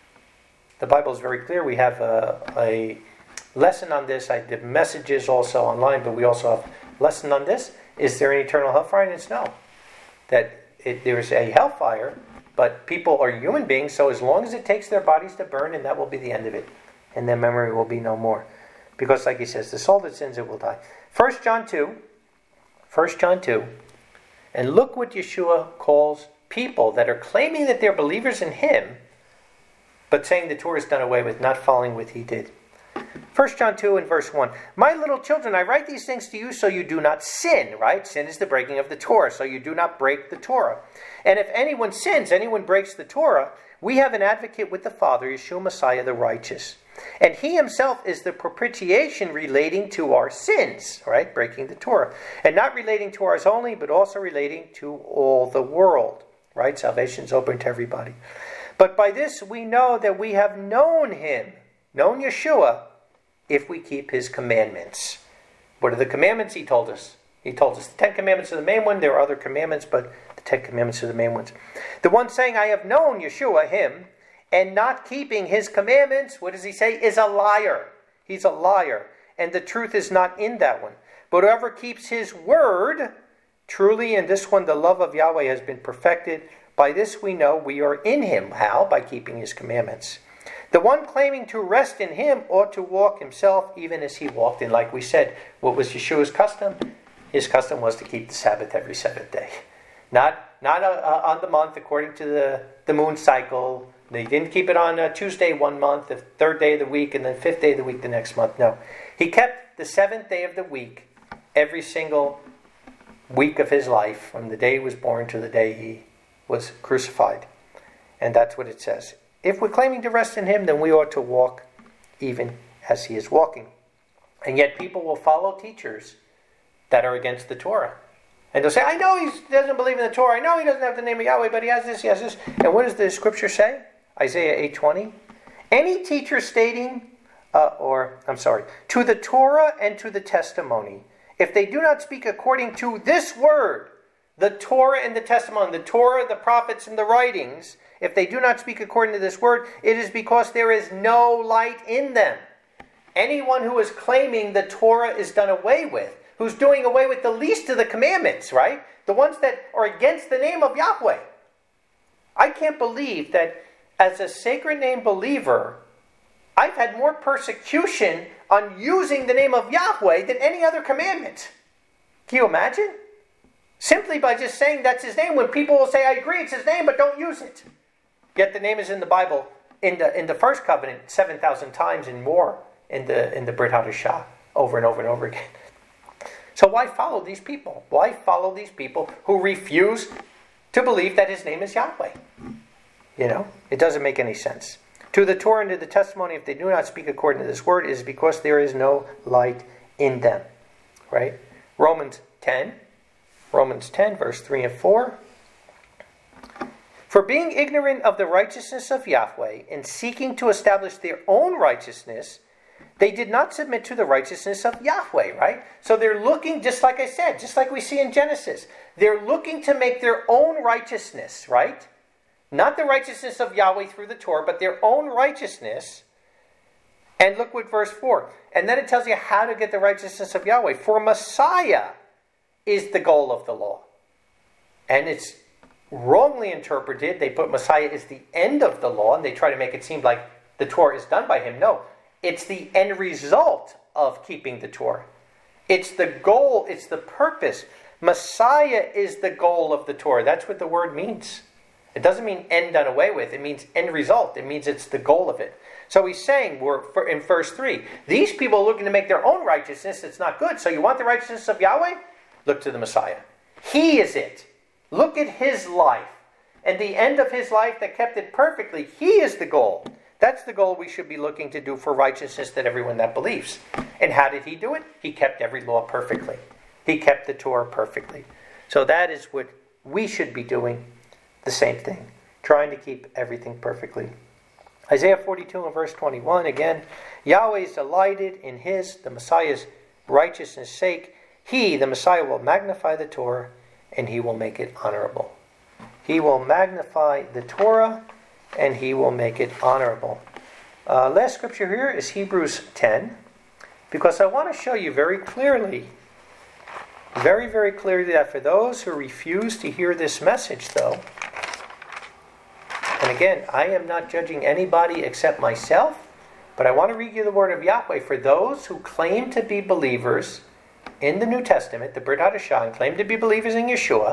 The Bible is very clear. We have a, a lesson on this. I did messages also online, but we also have a lesson on this. Is there an eternal hellfire? And it's no. That it, there's a hellfire, but people are human beings, so as long as it takes their bodies to burn, and that will be the end of it. And their memory will be no more. Because like he says, the soul that sins, it will die. First John two. First John two. And look what Yeshua calls people that are claiming that they're believers in him, but saying the Torah is done away with, not following what he did. First John two and verse one. My little children, I write these things to you so you do not sin, right? Sin is the breaking of the Torah, so you do not break the Torah. And if anyone sins, anyone breaks the Torah, we have an advocate with the Father, Yeshua Messiah the righteous. And he himself is the propitiation relating to our sins, right? Breaking the Torah. And not relating to ours only, but also relating to all the world, right? Salvation is open to everybody. But by this we know that we have known him, known Yeshua, if we keep his commandments. What are the commandments? He told us. He told us the Ten Commandments are the main one. There are other commandments, but the Ten Commandments are the main ones. The one saying, I have known Yeshua, him, and not keeping his commandments, what does he say, is a liar. He's a liar. And the truth is not in that one. But whoever keeps his word, truly in this one the love of Yahweh has been perfected. By this we know we are in him. How? By keeping his commandments. The one claiming to rest in him ought to walk himself even as he walked. And like we said, what was Yeshua's custom? His custom was to keep the Sabbath every seventh day. Not, not uh, on the month according to the, the moon cycle. They didn't keep it on uh, Tuesday one month, the third day of the week, and then fifth day of the week the next month. No. He kept the seventh day of the week every single week of his life, from the day he was born to the day he was crucified. And that's what it says. If we're claiming to rest in him, then we ought to walk even as he is walking. And yet people will follow teachers that are against the Torah. And they'll say, I know he doesn't believe in the Torah. I know he doesn't have the name of Yahweh, but he has this, he has this. And what does the scripture say? Isaiah eight twenty. Any teacher stating, uh, or, I'm sorry, to the Torah and to the testimony, if they do not speak according to this word, the Torah and the testimony, the Torah, the prophets, and the writings, if they do not speak according to this word, it is because there is no light in them. Anyone who is claiming the Torah is done away with, who's doing away with the least of the commandments, right? The ones that are against the name of Yahweh. I can't believe that as a sacred name believer, I've had more persecution on using the name of Yahweh than any other commandment. Can you imagine? Simply by just saying that's his name, when people will say, I agree, it's his name, but don't use it. Yet the name is in the Bible, in the in the first covenant, seven thousand times and more in the in the Brit Hadashah, over and over and over again. So why follow these people? Why follow these people who refuse to believe that his name is Yahweh? You know, it doesn't make any sense. To the Torah and to the testimony, if they do not speak according to this word, it is because there is no light in them. Right? Romans ten. Romans ten, verse three and four. For being ignorant of the righteousness of Yahweh and seeking to establish their own righteousness, they did not submit to the righteousness of Yahweh, right? So they're looking, just like I said, just like we see in Genesis, they're looking to make their own righteousness, right? Not the righteousness of Yahweh through the Torah, but their own righteousness. And look what verse four. And then it tells you how to get the righteousness of Yahweh. For Messiah is the goal of the law. And it's wrongly interpreted. They put Messiah as the end of the law, and they try to make it seem like the Torah is done by him. No, it's the end result of keeping the Torah. It's the goal, it's the purpose. Messiah is the goal of the Torah. That's what the word means. It doesn't mean end done away with. It means end result. It means it's the goal of it. So he's saying we're in verse three, these people are looking to make their own righteousness. It's not good. So you want the righteousness of Yahweh? Look to the Messiah. He is it. Look at his life. And the end of his life that kept it perfectly. He is the goal. That's the goal we should be looking to do for righteousness that everyone that believes. And how did he do it? He kept every law perfectly. He kept the Torah perfectly. So that is what we should be doing. The same thing. Trying to keep everything perfectly. Isaiah forty-two and verse twenty-one, again, Yahweh is delighted in his, the Messiah's righteousness' sake. He, the Messiah, will magnify the Torah, and he will make it honorable. He will magnify the Torah, and he will make it honorable. Uh, last scripture here is Hebrews ten, because I want to show you very clearly, very, very clearly that for those who refuse to hear this message, though, and again, I am not judging anybody except myself, but I want to read you the word of Yahweh. For those who claim to be believers in the New Testament, the Brit Hadashah, claim to be believers in Yeshua,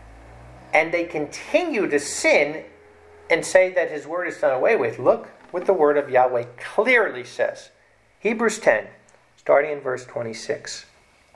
and they continue to sin and say that his word is done away with. Look what the word of Yahweh clearly says. Hebrews ten, starting in verse twenty-six.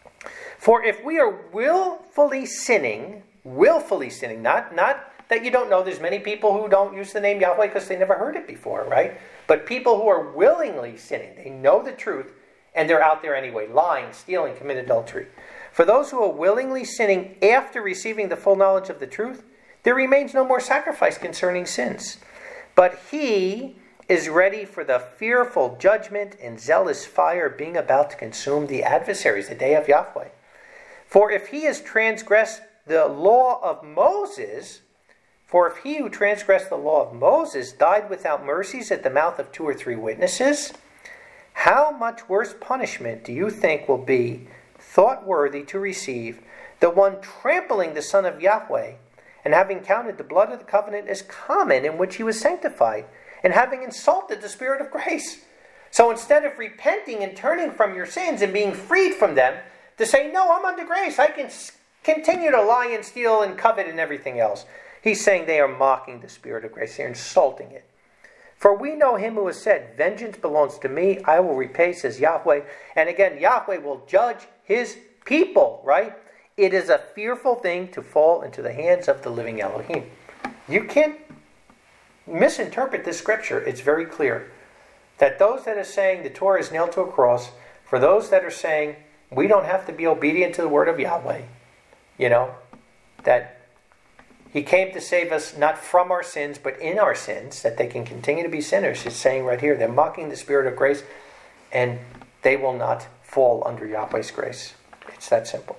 For if we are willfully sinning, willfully sinning, not, not that you don't know, there's many people who don't use the name Yahweh because they never heard it before, right? But people who are willingly sinning, they know the truth, and they're out there anyway, lying, stealing, commit adultery. For those who are willingly sinning after receiving the full knowledge of the truth, there remains no more sacrifice concerning sins. But he is ready for the fearful judgment and zealous fire being about to consume the adversaries, the day of Yahweh. For if he has transgressed the law of Moses, for if he who transgressed the law of Moses died without mercies at the mouth of two or three witnesses, how much worse punishment do you think will be thought worthy to receive the one trampling the Son of Yahweh, and having counted the blood of the covenant as common in which he was sanctified, and having insulted the Spirit of grace? So instead of repenting and turning from your sins and being freed from them, to say, no, I'm under grace, I can continue to lie and steal and covet and everything else. He's saying they are mocking the Spirit of grace. They're insulting it. For we know him who has said, vengeance belongs to me, I will repay, says Yahweh. And again, Yahweh will judge his people, right? It is a fearful thing to fall into the hands of the living Elohim. You can't misinterpret this scripture. It's very clear that those that are saying the Torah is nailed to a cross, for those that are saying we don't have to be obedient to the word of Yahweh, you know, that he came to save us not from our sins, but in our sins, that they can continue to be sinners. It's saying right here, they're mocking the Spirit of grace, and they will not fall under Yahweh's grace. It's that simple.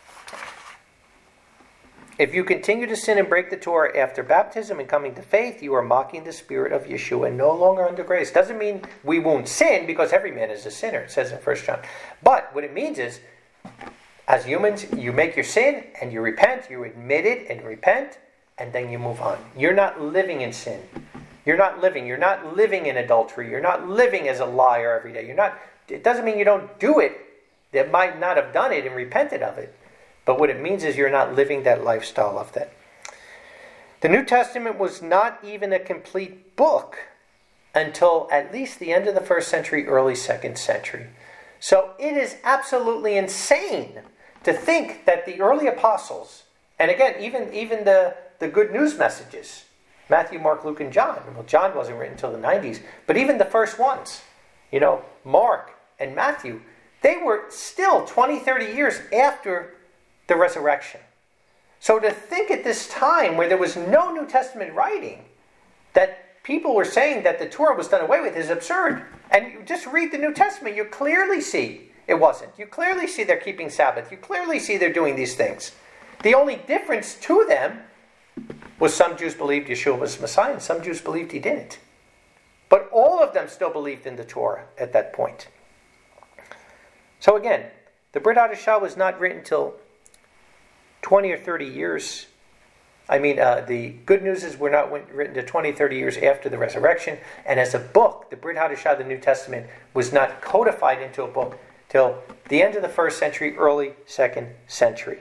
If you continue to sin and break the Torah after baptism and coming to faith, you are mocking the Spirit of Yeshua and no longer under grace. Doesn't mean we won't sin, because every man is a sinner, it says in First John. But what it means is, as humans, you make your sin and you repent, you admit it and repent, and then you move on. You're not living in sin. You're not living. You're not living in adultery. You're not living as a liar every day. You're not. It doesn't mean you don't do it. They might not have done it and repented of it. But what it means is you're not living that lifestyle of that. The New Testament was not even a complete book until at least the end of the first century, early second century. So it is absolutely insane to think that the early apostles, and again, even, even the The good news messages, Matthew, Mark, Luke, and John. Well, John wasn't written until the nineties, but even the first ones, you know, Mark and Matthew, they were still twenty, thirty years after the resurrection. So to think at this time where there was no New Testament writing that people were saying that the Torah was done away with is absurd. And you just read the New Testament, you clearly see it wasn't. You clearly see they're keeping Sabbath. You clearly see they're doing these things. The only difference to them was some Jews believed Yeshua was Messiah and some Jews believed he didn't. But all of them still believed in the Torah at that point. So again, the Brit Hadashah was not written till twenty or thirty years. I mean, uh, the good news is we're not written to twenty, thirty years after the resurrection. And as a book, the Brit Hadashah, the New Testament, was not codified into a book till the end of the first century, early second century.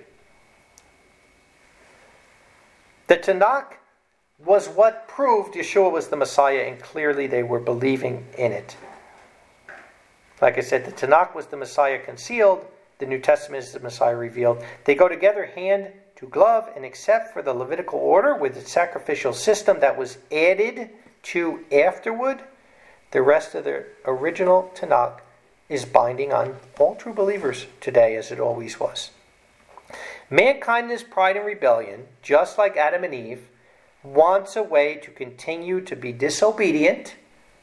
The Tanakh was what proved Yeshua was the Messiah, and clearly they were believing in it. Like I said, the Tanakh was the Messiah concealed, the New Testament is the Messiah revealed. They go together hand to glove, and except for the Levitical order with its sacrificial system that was added to afterward, the rest of the original Tanakh is binding on all true believers today, as it always was. Mankind's pride and rebellion, just like Adam and Eve, wants a way to continue to be disobedient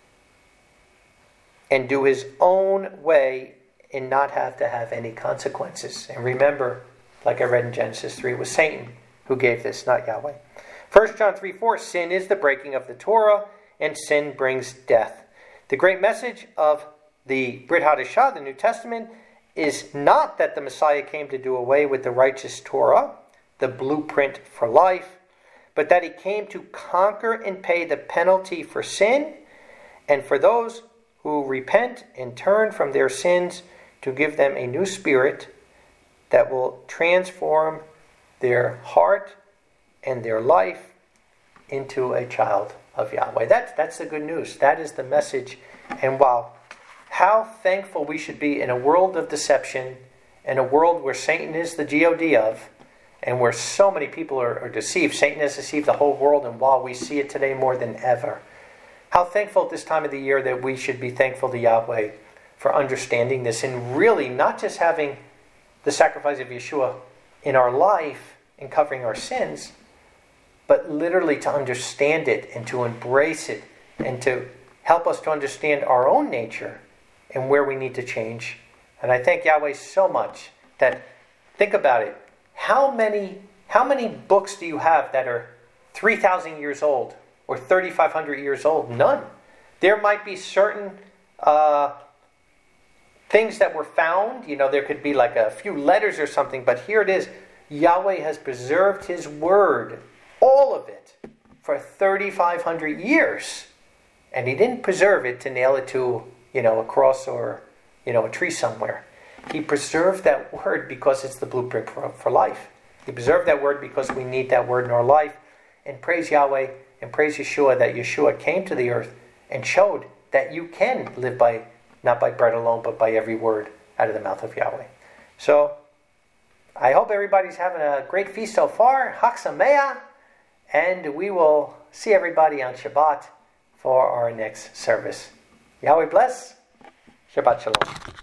and do his own way and not have to have any consequences. And remember, like I read in Genesis three, it was Satan who gave this, not Yahweh. First John three four, sin is the breaking of the Torah, and sin brings death. The great message of the Brit Hadashah, the New Testament, is not that the Messiah came to do away with the righteous Torah, the blueprint for life, but that he came to conquer and pay the penalty for sin, and for those who repent and turn from their sins, to give them a new spirit that will transform their heart and their life into a child of Yahweh. That's, that's the good news. That is the message. And wow, how thankful we should be in a world of deception, in a world where Satan is the G O D of, and where so many people are, are deceived. Satan has deceived the whole world, and wow, we see it today more than ever. How thankful at this time of the year that we should be thankful to Yahweh for understanding this, and really not just having the sacrifice of Yeshua in our life and covering our sins, but literally to understand it and to embrace it and to help us to understand our own nature and where we need to change. And I thank Yahweh so much that, think about it, how many how many books do you have that are three thousand years old or thirty-five hundred years old? None. There might be certain uh, things that were found. You know, there could be like a few letters or something, but here it is. Yahweh has preserved his word, all of it, for thirty-five hundred years. And he didn't preserve it to nail it to, you know, a cross or, you know, a tree somewhere. He preserved that word because it's the blueprint for, for life. He preserved that word because we need that word in our life. And praise Yahweh and praise Yeshua that Yeshua came to the earth and showed that you can live by, not by bread alone, but by every word out of the mouth of Yahweh. So, I hope everybody's having a great feast so far. Chag Sameach. And we will see everybody on Shabbat for our next service. Yahweh bless. Shabbat Shalom.